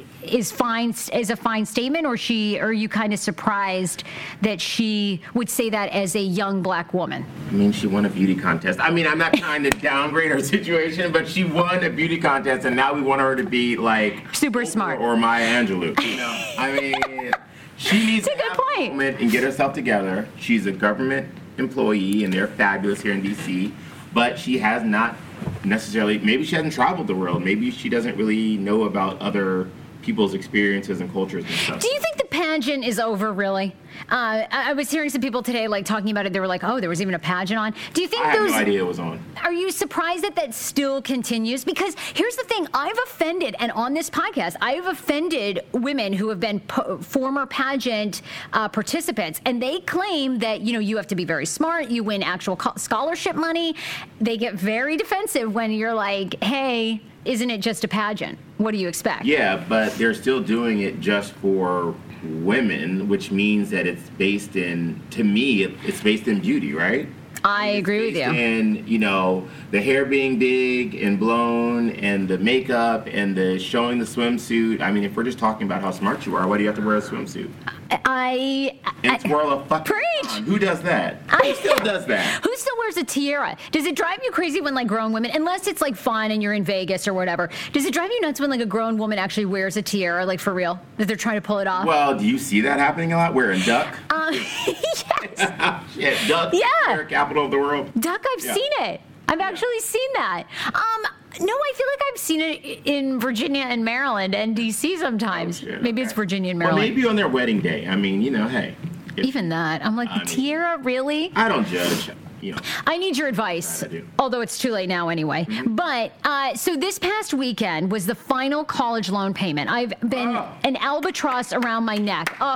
is fine, is a fine statement, or she, or are you kind of surprised that she would say that as a young black woman? I mean, she won a beauty contest. I mean, I'm not trying to downgrade her situation, but she won a beauty contest, and now we want her to be like super smart or, or Maya Angelou. You know, I mean, she needs to have a moment and get herself together. She's a government employee, and they're fabulous here in D C, but she has not necessarily. Maybe she hasn't traveled the world. Maybe she doesn't really know about other people's experiences and cultures and stuff. Do you think the pageant is over, really? Uh, I was hearing some people today, like, talking about it. They were like, oh, there was even a pageant on. Do you think I those... I had no idea it was on. Are you surprised that that still continues? Because here's the thing. I've offended, and on this podcast, I've offended women who have been po- former pageant uh, participants, and they claim that, you know, you have to be very smart. You win actual co- scholarship money. They get very defensive when you're like, hey, isn't it just a pageant? What do you expect? Yeah, but they're still doing it just for women, which means that it's based in, to me, it's based in beauty, right? I agree with you. And, you know, the hair being big and blown and the makeup and the showing the swimsuit. I mean, if we're just talking about how smart you are, why do you have to wear a swimsuit? I... And I, twirl a fucking Preach! on. Who does that? I, Who still does that? Who still wears a tiara? Does it drive you crazy when, like, grown women, unless it's, like, fun and you're in Vegas or whatever, does it drive you nuts when, like, a grown woman actually wears a tiara, like, for real? That they're trying to pull it off? Well, do you see that happening a lot? Wearing duck? Um, yes. Shit, duck. Yeah. Capital of the world. Duck, I've yeah. seen it. I've actually yeah. seen that. Um... No, I feel like I've seen it in Virginia and Maryland and D C sometimes. Oh, maybe okay. It's Virginia and Maryland. Well, maybe on their wedding day. I mean, you know, hey. If, Even that. I'm like, the I mean, tiara, really? I don't judge. You know, I need your advice, although it's too late now anyway. Mm-hmm. But, uh, so this past weekend was the final college loan payment. I've been oh. an albatross around my neck. Oh,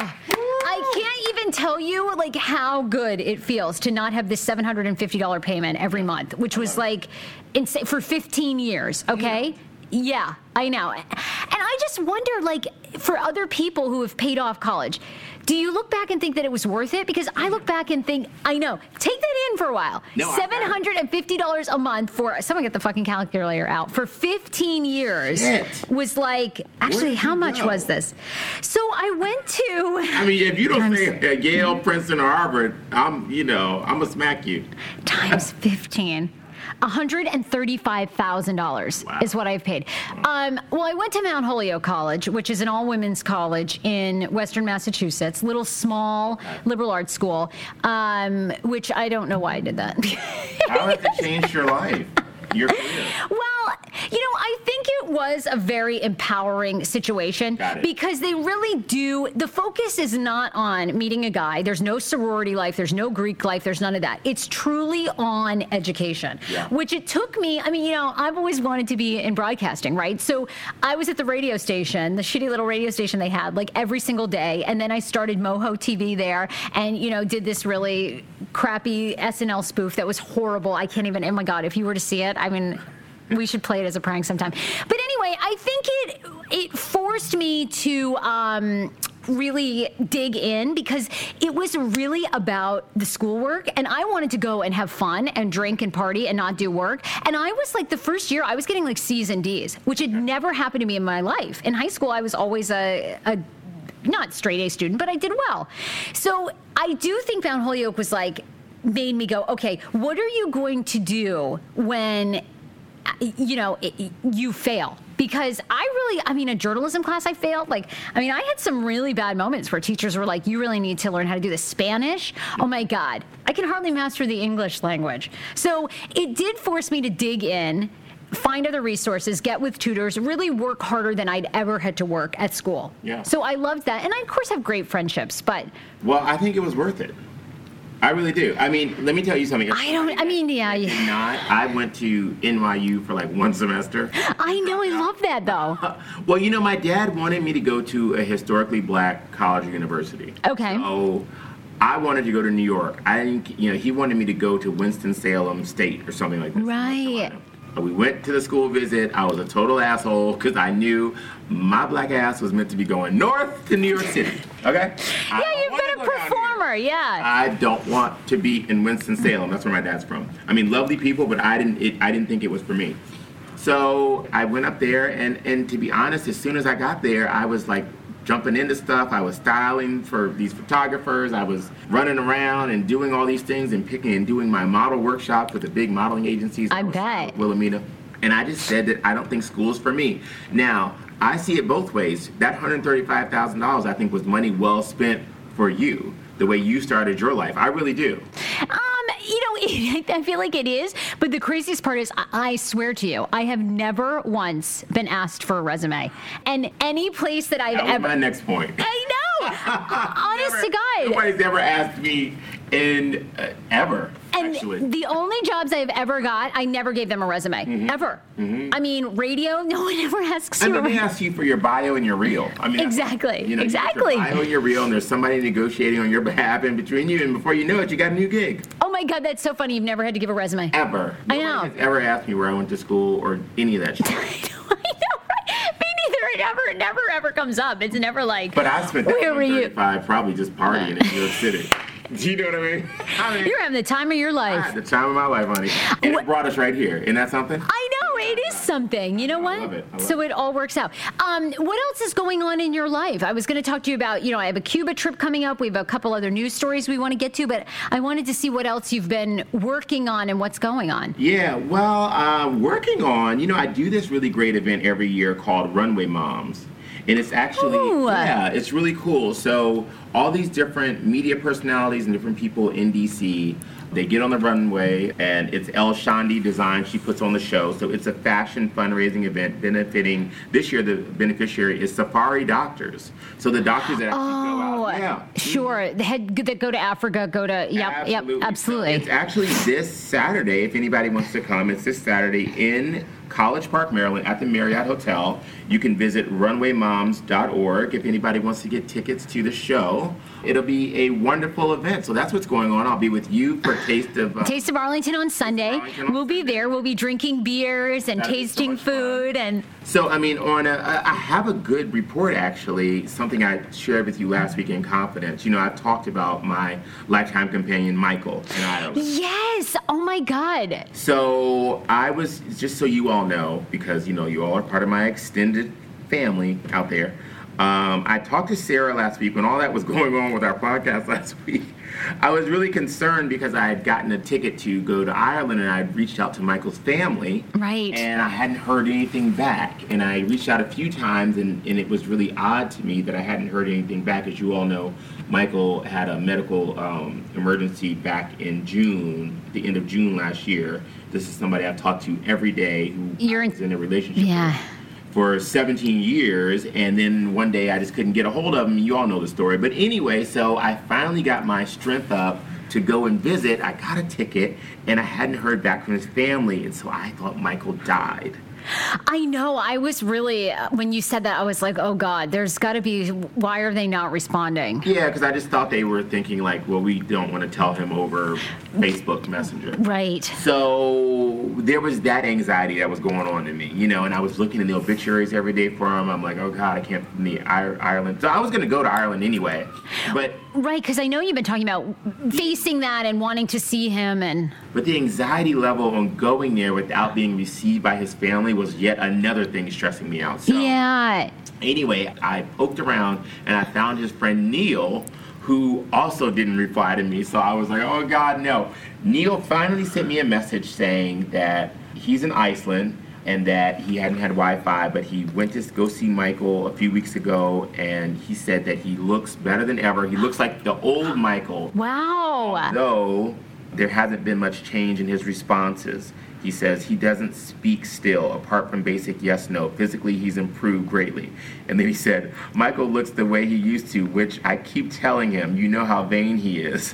I can't even tell you, like, how good it feels to not have this seven hundred fifty dollars payment every month, which was, like, insane for fifteen years, okay? Yeah. yeah, I know. And I just wonder, like, for other people who have paid off college, do you look back and think that it was worth it? Because I look back and think, I know, take that in for a while. No, seven hundred fifty dollars a month for, someone get the fucking calculator out, for fifteen years Shit. was like, actually, how much go? was this? So I went to... I mean, if you don't say uh, Yale, Princeton, or Harvard, I'm, you know, I'm going to smack you. Times fifteen. one hundred thirty-five thousand dollars wow. is what I've paid. Um, well, I went to Mount Holyoke College, which is an all-women's college in Western Massachusetts, little small liberal arts school, um, which I don't know why I did that. How has it changed your life? Your career? Well, you know, I think it was a very empowering situation because they really do. The focus is not on meeting a guy. There's no sorority life. There's no Greek life. There's none of that. It's truly on education, yeah. which it took me. I mean, you know, I've always wanted to be in broadcasting, right? So I was at the radio station, the shitty little radio station they had, like every single day. And then I started Moho T V there and, you know, did this really crappy S N L spoof that was horrible. I can't even, oh my God, if you were to see it, I mean, we should play it as a prank sometime. But anyway, I think it it forced me to um, really dig in because it was really about the schoolwork, and I wanted to go and have fun and drink and party and not do work. And I was like, the first year, I was getting like C's and D's, which had never happened to me in my life. In high school, I was always a, a not straight A student, but I did well. So I do think Mount Holyoke was like, made me go, okay, what are you going to do when, you know, it, you fail? Because I really, I mean, a journalism class I failed. Like, I mean, I had some really bad moments where teachers were like, you really need to learn how to do the Spanish. Oh my God, I can hardly master the English language. So it did force me to dig in, find other resources, get with tutors, really work harder than I'd ever had to work at school. Yeah. So I loved that. And I, of course, have great friendships, but. Well, I think it was worth it. I really do. I mean, let me tell you something. I don't, I mean, yeah. I did not. I went to N Y U for like one semester. I know, I love that though. Well, you know, my dad wanted me to go to a historically black college or university. Okay. So I wanted to go to New York. I didn't, you know, he wanted me to go to Winston-Salem State or something like that. Right. We went to the school visit. I was a total asshole because I knew my black ass was meant to be going north to New York City. Okay? Yeah, you've been a performer, yeah. I don't want to be in Winston-Salem. That's where my dad's from. I mean, lovely people, but I didn't. It, I didn't think it was for me. So I went up there, and and to be honest, as soon as I got there, I was like jumping into stuff. I was styling for these photographers. I was running around and doing all these things and picking and doing my model workshops with the big modeling agencies. I bet. Wilhelmina. And I just said that I don't think school is for me. Now, I see it both ways. That one hundred thirty-five thousand dollars, I think, was money well spent for you, the way you started your life. I really do. Um, you know, I feel like it is, but the craziest part is, I swear to you, I have never once been asked for a resume. And any place that I've That was ever... my next point. I know! Honest Never, to God. Nobody's ever asked me in, uh, ever, And actually. the only jobs I've ever got, I never gave them a resume, Mm-hmm. ever. Mm-hmm. I mean, radio, no one ever asks And you. let me ask you for your bio and your reel. I mean, that's- Exactly, You know, exactly. You get your bio and your reel, and there's somebody negotiating on your behalf in between you, and before you know it, you got a new gig. Oh my God, that's so funny. You've never had to give a resume. Ever. I Nobody know. has ever asked me where I went to school or any of that shit. I know, I know, right? Me neither. It never, it never ever comes up. It's never like, But I spent that where were you? thirty-five probably just partying in New York City. Do you know what I mean? I mean, You're having the time of your I life. had the time of my life, honey. And What- it brought us right here. Isn't that something? I know, it is something. You know what? love it. I love so it all works out. Um, what else is going on in your life? I was going to talk to you about, you know, I have a Cuba trip coming up. We have a couple other news stories we want to get to, but I wanted to see what else you've been working on and what's going on. Yeah, well, uh, working on, you know, I do this really great event every year called Runway Moms. And it's actually, Ooh. yeah, it's really cool. So all these different media personalities and different people in D C, they get on the runway, and it's El Shandi Design. She puts on the show. So it's a fashion fundraising event benefiting, this year the beneficiary is Safari Doctors. So the doctors that actually Oh, go out. Yeah. sure. The head that go to Africa, go to, yep, Absolutely. yep, absolutely. So it's actually this Saturday, if anybody wants to come. It's this Saturday in College Park, Maryland, at the Marriott Hotel. You can visit runway moms dot org if anybody wants to get tickets to the show. It'll be a wonderful event. So that's what's going on. I'll be with you for Taste of... Uh, Taste of Arlington on Sunday. Arlington on We'll be there. We'll be drinking beers and That'd be so tasting much fun. food and... So, I mean, on a, I have a good report, actually, something I shared with you last week in confidence. You know, I talked about my lifetime companion, Michael, in Iowa. Yes! Oh my God. So I was, just so you all know, because, you know, you all are part of my extended family out there. Um, I talked to Sarah last week when all that was going on with our podcast last week. I was really concerned because I had gotten a ticket to go to Ireland, and I had reached out to Michael's family. Right. And I hadn't heard anything back. And I reached out a few times, and, and it was really odd to me that I hadn't heard anything back. As you all know, Michael had a medical um, emergency back in June, the end of June last year. This is somebody I've talked to every day who You're in- is in a relationship Yeah. with for seventeen years, and then one day I just couldn't get a hold of him. You all know the story. But anyway, so I finally got my strength up to go and visit. I got a ticket, and I hadn't heard back from his family, and so I thought Michael died. I know. I was really, uh, when you said that, I was like, oh God, there's got to be, why are they not responding? Yeah, because I just thought they were thinking like, well, we don't want to tell him over Facebook Messenger. Right. So there was that anxiety that was going on in me, you know, and I was looking at the obituaries every day for him. I'm like, oh God, I can't from the Ireland. So I was going to go to Ireland anyway, but Right, because I know you've been talking about facing that and wanting to see him and... but the anxiety level on going there without being received by his family was yet another thing stressing me out. So Yeah. anyway, I poked around and I found his friend Neil, who also didn't reply to me. So I was like, oh God, no. Neil finally sent me a message saying that he's in Iceland and that he hadn't had Wi-Fi, but he went to go see Michael a few weeks ago, and he said that he looks better than ever. He looks like the old Michael, Wow. though there hasn't been much change in his responses. He says he doesn't speak still, apart from basic yes, no. Physically, he's improved greatly. And then he said, Michael looks the way he used to, which I keep telling him, you know how vain he is.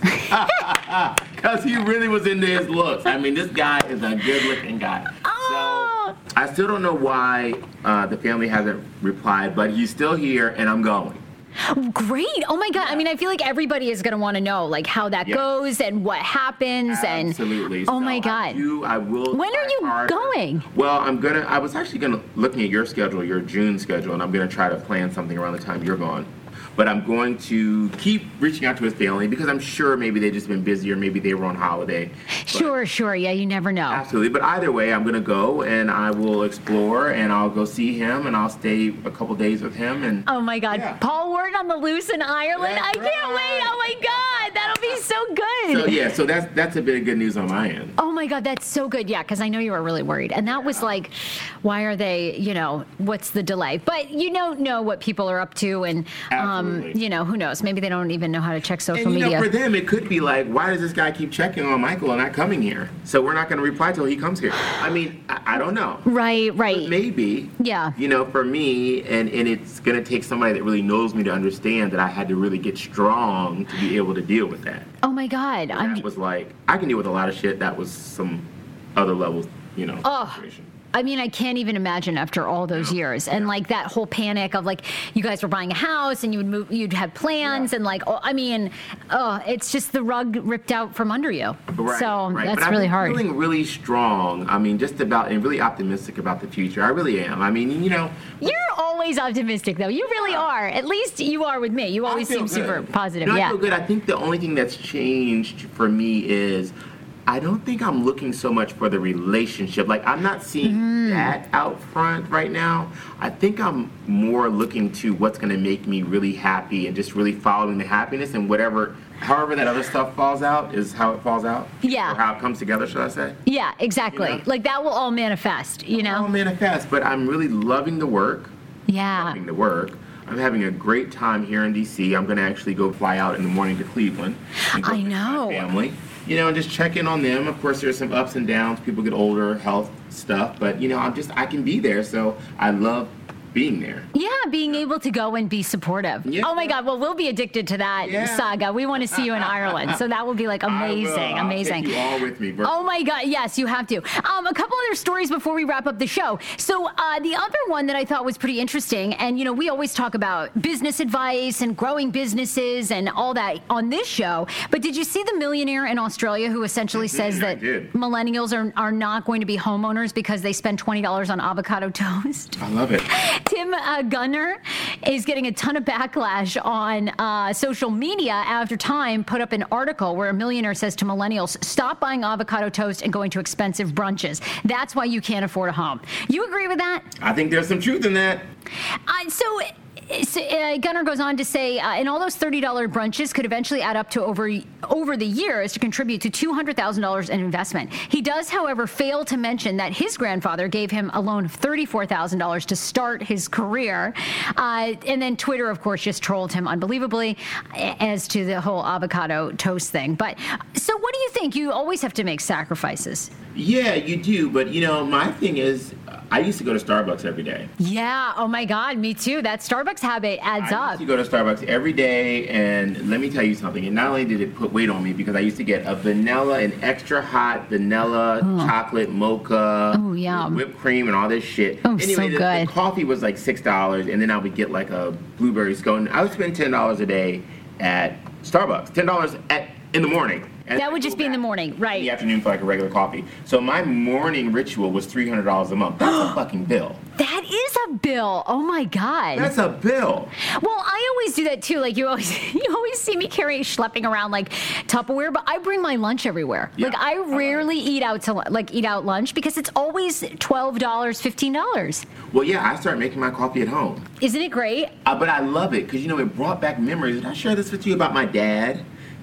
Because he really was into his looks. I mean, this guy is a good-looking guy. Oh. So I still don't know why uh, the family hasn't replied, but he's still here, and I'm going. Great. Oh my God. I mean, I feel like everybody is going to want to know like how that Yes. goes and what happens. And Absolutely. Oh So my God. I, do, I will. When are try you harder. going? Well, I'm gonna. I was actually gonna looking at your schedule, your June schedule, and I'm gonna try to plan something around the time you're gone. But I'm going to keep reaching out to his family because I'm sure maybe they've just been busy or maybe they were on holiday. But Sure, sure. Yeah, you never know. Absolutely. But either way, I'm going to go and I will explore and I'll go see him and I'll stay a couple days with him. And Oh my God. Yeah. Paul Ward on the loose in Ireland. That's I can't right. wait. Oh my God. That'll be so good. So yeah, so that's that's a bit of good news on my end. Oh my God, that's so good. Yeah, because I know you were really worried. And that was like, why are they, you know, what's the delay? But you don't know what people are up to. And, um, Absolutely. you know, who knows? Maybe they don't even know how to check social And you media. know, for them, it could be like, why does this guy keep checking on Michael and not coming here? So we're not going to reply till he comes here. I mean, I, I don't know. Right, But right. maybe. Yeah. You know, for me, and, and it's going to take somebody that really knows me to understand that I had to really get strong to be able to deal with that. Oh my God. I'm, That was like, I can deal with a lot of shit. That was some other levels, you know, Oh. situation. I mean, I can't even imagine after all those years and like that whole panic of like you guys were buying a house and you would move, you'd have plans Yeah. and like, oh, I mean, oh, it's just the rug ripped out from under you. Right, so right. that's But really I'm hard. feeling really strong. I mean, just about and really optimistic about the future. I really am. I mean, you know, You're always optimistic though. You really are. At least you are with me. You I always feel seem super good. positive. No, I yeah. feel good. I think the only thing that's changed for me is I don't think I'm looking so much for the relationship. Like, I'm not seeing Mm. that out front right now. I think I'm more looking to what's going to make me really happy and just really following the happiness and whatever, however that other stuff falls out is how it falls out. Yeah. Or how it comes together, should I say? Yeah, exactly. You know? Like that will all manifest, you know? I'll manifest, but I'm really loving the work. yeah. Loving the work. I'm having a great time here in D C. I'm going to actually go fly out in the morning to Cleveland. And go I visit know. My family. You know, and just check in on them. Of course, there's some ups and downs. People get older, health stuff. But, you know, I'm just, I can be there. So I love being there. Yeah, being able to go and be supportive. Yeah. Oh my God, well, we'll be addicted to that Yeah. saga. We want to see you in Ireland. So that will be like I will. amazing, I'll amazing. take you all with me, bro. Oh my God, yes, you have to. Um, a couple other stories before we wrap up the show. So uh, the other one that I thought was pretty interesting, and you know, we always talk about business advice and growing businesses and all that on this show, but did you see the millionaire in Australia who essentially says Mhm, I that did. millennials are, are not going to be homeowners because they spend twenty dollars on avocado toast? I love it. Tim uh, Gunner is getting a ton of backlash on uh, social media after Time put up an article where a millionaire says to millennials, stop buying avocado toast and going to expensive brunches. That's why you can't afford a home. You agree with that? I think there's some truth in that. Uh, so... So, uh, Gunner goes on to say, uh, and all those thirty dollars brunches could eventually add up to over over the years to contribute to two hundred thousand dollars in investment. He does, however, fail to mention that his grandfather gave him a loan of thirty-four thousand dollars to start his career. Uh, and then Twitter, of course, just trolled him unbelievably as to the whole avocado toast thing. But so what do you think? You always have to make sacrifices. Yeah, you do. But, you know, my thing is, I used to go to Starbucks every day. Yeah. Oh, my God. Me too. That Starbucks habit adds I up. used to go to Starbucks every day, and let me tell you something. And not only did it put weight on me, because I used to get a vanilla, an extra hot vanilla chocolate mocha, Oh, yum. with whipped cream, and all this shit. Oh, so anyway, the, good. the coffee was like six dollars, and then I would get like a blueberry scone. I would spend ten dollars a day at Starbucks. Ten dollars at in the morning. And That would I'd just go be in the back morning, right. In the afternoon for like a regular coffee. So my morning ritual was three hundred dollars a month. That's a fucking bill. That is a bill. Oh my God. That's a bill. Well, I always do that too. Like you always, you always see me carrying, schlepping around like Tupperware, but I bring my lunch everywhere. Yeah, like I I love it. rarely eat out to like eat out lunch because it's always twelve dollars, fifteen dollars. Well, yeah, I started making my coffee at home. Isn't it great? Uh, but I love it because, you know, it brought back memories. Did I share this with you about my dad?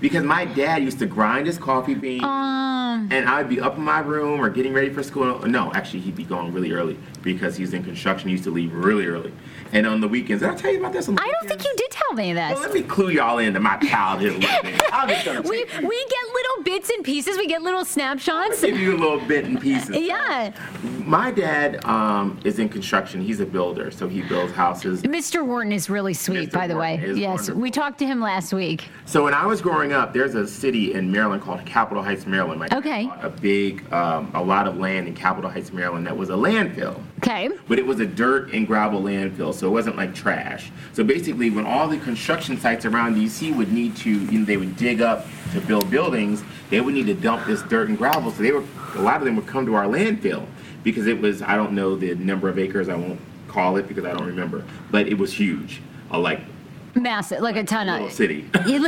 because my dad used to grind his coffee beans, Um, and I'd be up in my room or getting ready for school. No, actually, he'd be going really early because he's in construction. He used to leave really early. And on the weekends, did I tell you about this? On the I don't weekends? think you did tell me this. Well, let me clue y'all into my childhood a little bit. I'm just gonna we take- we get little bits and pieces. We get little snapshots. give you a little bit and pieces. Yeah. My dad um, is in construction. He's a builder, so he builds houses. Mister Wharton is really sweet, Mister by the way. Wharton is Yes, wonderful. we talked to him last week. So when I was growing up, there's a city in Maryland called Capitol Heights, Maryland. My dad Okay. bought a big, um, a lot of land in Capitol Heights, Maryland that was a landfill. Okay. But it was a dirt and gravel landfill, so it wasn't like trash. So basically, when all the construction sites around D C would need to, you know, they would dig up to build buildings, they would need to dump this dirt and gravel. So they were, a lot of them would come to our landfill because it was, I don't know the number of acres, I won't call it because I don't remember, but it was huge, uh, like Massive, like a ton little of. city.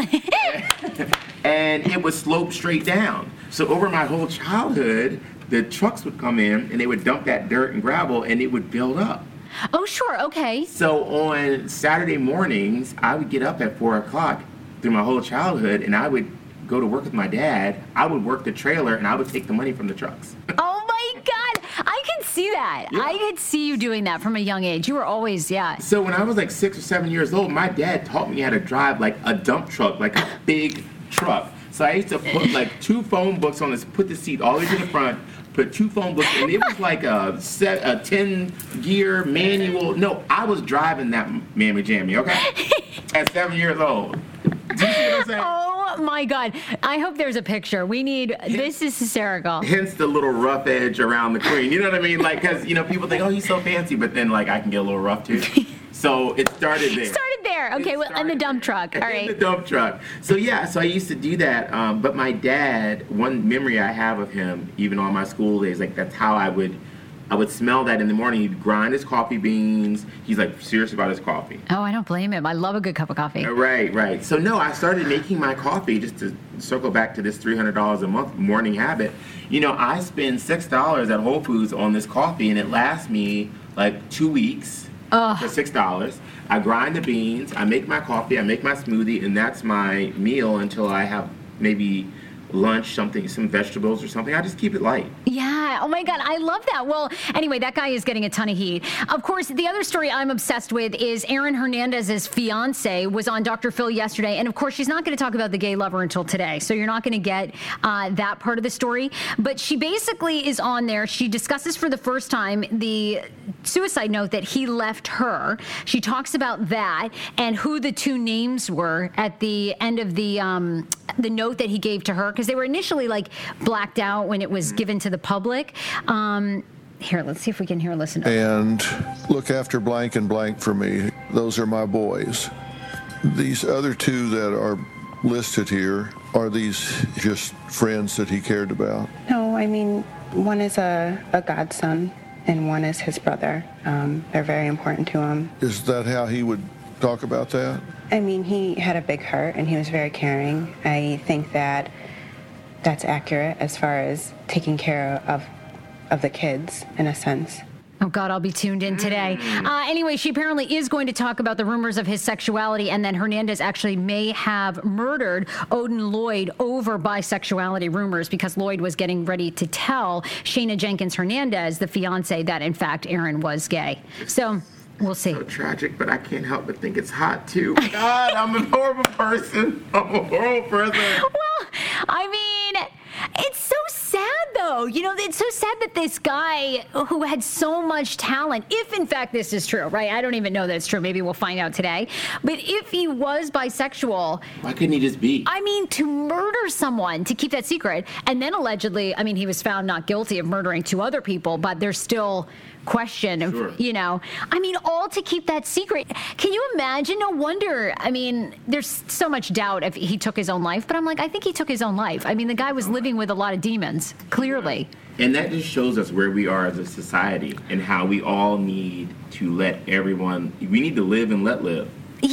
And it would slope straight down. So over my whole childhood, the trucks would come in and they would dump that dirt and gravel and it would build up. Oh, sure. Okay. So on Saturday mornings, I would get up at four o'clock through my whole childhood and I would go to work with my dad. I would work the trailer and I would take the money from the trucks. Oh my God. I can see that. Yeah. I could see you doing that from a young age. You were always, yeah. So when I was like six or seven years old, my dad taught me how to drive like a dump truck, like a big truck. So I used to put like two phone books on this, put the seat all the way to the front, put two phone books, and it was like a set, a ten gear manual. No, I was driving that mammy jammy, okay? At seven years old. Do you see what I'm saying? Oh my God. I hope there's a picture. We need, this is hysterical. Hence the little rough edge around the queen. You know what I mean? Like, because, you know, people think, oh, he's so fancy, but then, like, I can get a little rough, too. So it started there. Started there. Okay, It well, and the started dump there. truck. All In right. the dump truck. So, yeah, so I used to do that. Um, but my dad, one memory I have of him, even on my school days, like, that's how I would... I would smell that in the morning. He'd grind his coffee beans. He's like serious about his coffee. Oh, I don't blame him. I love a good cup of coffee. Right, right. So no, I started making my coffee just to circle back to this three hundred dollars a month morning habit. You know, I spend six dollars at Whole Foods on this coffee and it lasts me like two weeks Ugh. for six dollars. I grind the beans, I make my coffee, I make my smoothie, and that's my meal until I have maybe lunch, something, some vegetables or something. I just keep it light. Yeah. Oh my God. I love that. Well, anyway, that guy is getting a ton of heat. Of course, the other story I'm obsessed with is Aaron Hernandez's fiance was on Doctor Phil yesterday. And of course, she's not going to talk about the gay lover until today. So you're not going to get uh, that part of the story. But she basically is on there. She discusses for the first time the suicide note that he left her. She talks about that and who the two names were at the end of the um, the note that he gave to her, because they were initially like blacked out when it was given to the public. Um, here, let's see if we can hear listen. And look after blank and blank for me. Those are my boys. These other two that are listed here, are these just friends that he cared about? No, I mean, one is a, a godson and one is his brother. Um, they're very important to him. Is that how he would talk about that? I mean, he had a big heart and he was very caring. I think that that's accurate as far as taking care of of the kids, in a sense. Oh, God, I'll be tuned in today. Uh, anyway, she apparently is going to talk about the rumors of his sexuality, and then Hernandez actually may have murdered Odin Lloyd over bisexuality rumors because Lloyd was getting ready to tell Shayna Jenkins Hernandez, the fiance, that, in fact, Aaron was gay. So... we'll see. So tragic, but I can't help but think it's hot too. God, I'm a horrible person. I'm a horrible person. Well, I mean, it's so sad, though. You know, it's so sad that this guy who had so much talent, if in fact this is true, right? I don't even know that it's true. Maybe we'll find out today. But if he was bisexual, Why couldn't he just be? I mean, to murder someone, to keep that secret, and then allegedly, I mean, he was found not guilty of murdering two other people, but there's still question of, Sure. you know, I mean, all to keep that secret. Can you imagine? No wonder. I mean, there's so much doubt if he took his own life, but I'm like, I think he took his own life. I mean, the guy was living with a lot of demons, clearly. And that just shows us where we are as a society and how we all need to let everyone, we need to live and let live.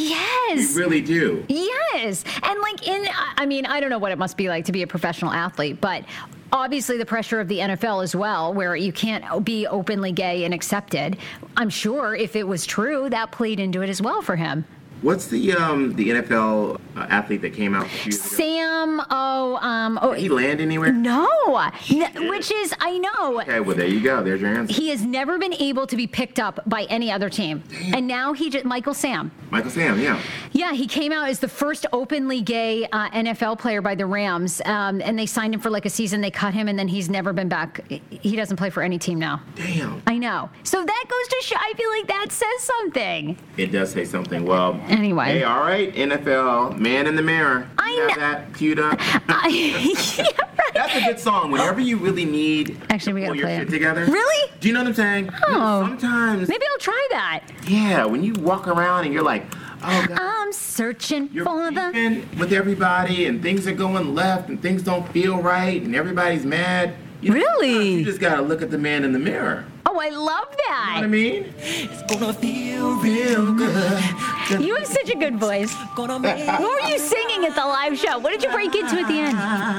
Yes. We really do. Yes. And like in, I mean, I don't know what it must be like to be a professional athlete, but obviously the pressure of the N F L as well, where you can't be openly gay and accepted. I'm sure if it was true, that played into it as well for him. What's the um the N F L uh, athlete that came out a few years ago? Sam, oh, um, oh. Did he land anywhere? No, N- which is, I know. Okay, well, there you go. There's your answer. He has never been able to be picked up by any other team. Damn. And now he just, Michael Sam. Michael Sam, yeah. Yeah, he came out as the first openly gay uh, N F L player by the Rams, um, and they signed him for like a season. They cut him, and then he's never been back. He doesn't play for any team now. Damn. I know. So that goes to show, I feel like that says something. It does say something. Well, Anyway. Hey, all right, N F L, Man in the Mirror. I You have know. that queued up. I, yeah, right. That's a good song. Whenever you really need Actually, we to gotta pull your play shit it. together. Really? Do you know what I'm saying? Oh. You know, sometimes, Maybe I'll try that. yeah, when you walk around and you're like, oh, God. I'm searching You're for the... beefing with everybody, and things are going left, and things don't feel right, and everybody's mad. You know, Really? sometimes You just gotta look at the man in the mirror. Oh, I love You that. know what I mean? It's gonna feel real good. You have such a good voice. What were you singing at the live show? What did you break into at the end?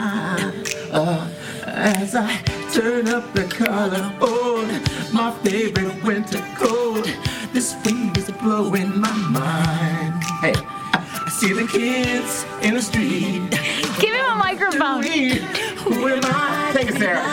Uh, as I turn up the color on my favorite winter coat, this wind is blowing my mind. Hey, I see the kids in the street. Give him a microphone. Who am I? Take it, Sarah.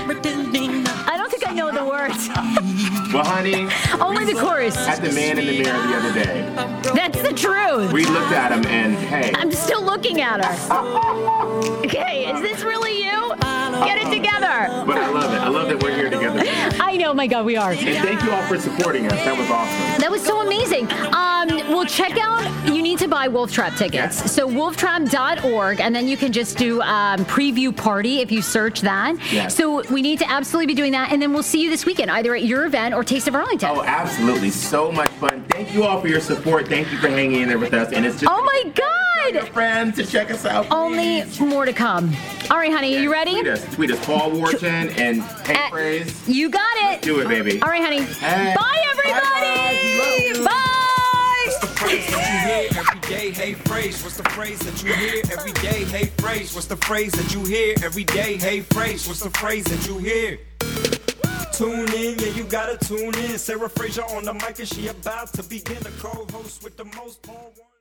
I don't think I know the words. Well, honey, Only the chorus. at the man in the mirror the other day, That's the truth. we looked at him and hey, I'm still looking at her. Okay, is this really you? Get it together. but I love it. I love that we're here together. I know, my God, we are. And thank you all for supporting us. That was awesome. That was so amazing. Um, well, check out, you need to buy Wolf Trap tickets. Yes. So wolf trap dot org, and then you can just do um, preview party if you search that. Yes. So we need to absolutely be doing that, and then we'll see you this weekend, either at your event or Taste of Arlington. Oh, absolutely. So much fun. Thank you all for your support. Thank you for hanging in there with us. And it's just Oh my your God! friends to check us out. Only please. more to come. All right, honey, are you ready? Tweet us. Tweet us. Paul Wharton and Hey Uh, Phrase. You got it. Do it, baby. All right, honey. Hey. Bye, Bye, guys. everybody. Love you. Bye. What's the phrase that you hear every day? Hey, phrase. What's the phrase that you hear every day? Hey, phrase. What's the phrase that you hear every day? Hey, phrase. What's the phrase that you hear? Tune in, yeah, you gotta tune in. Sarah Fraser on the mic, and she about to begin. The co-host with the most. Paul Warren.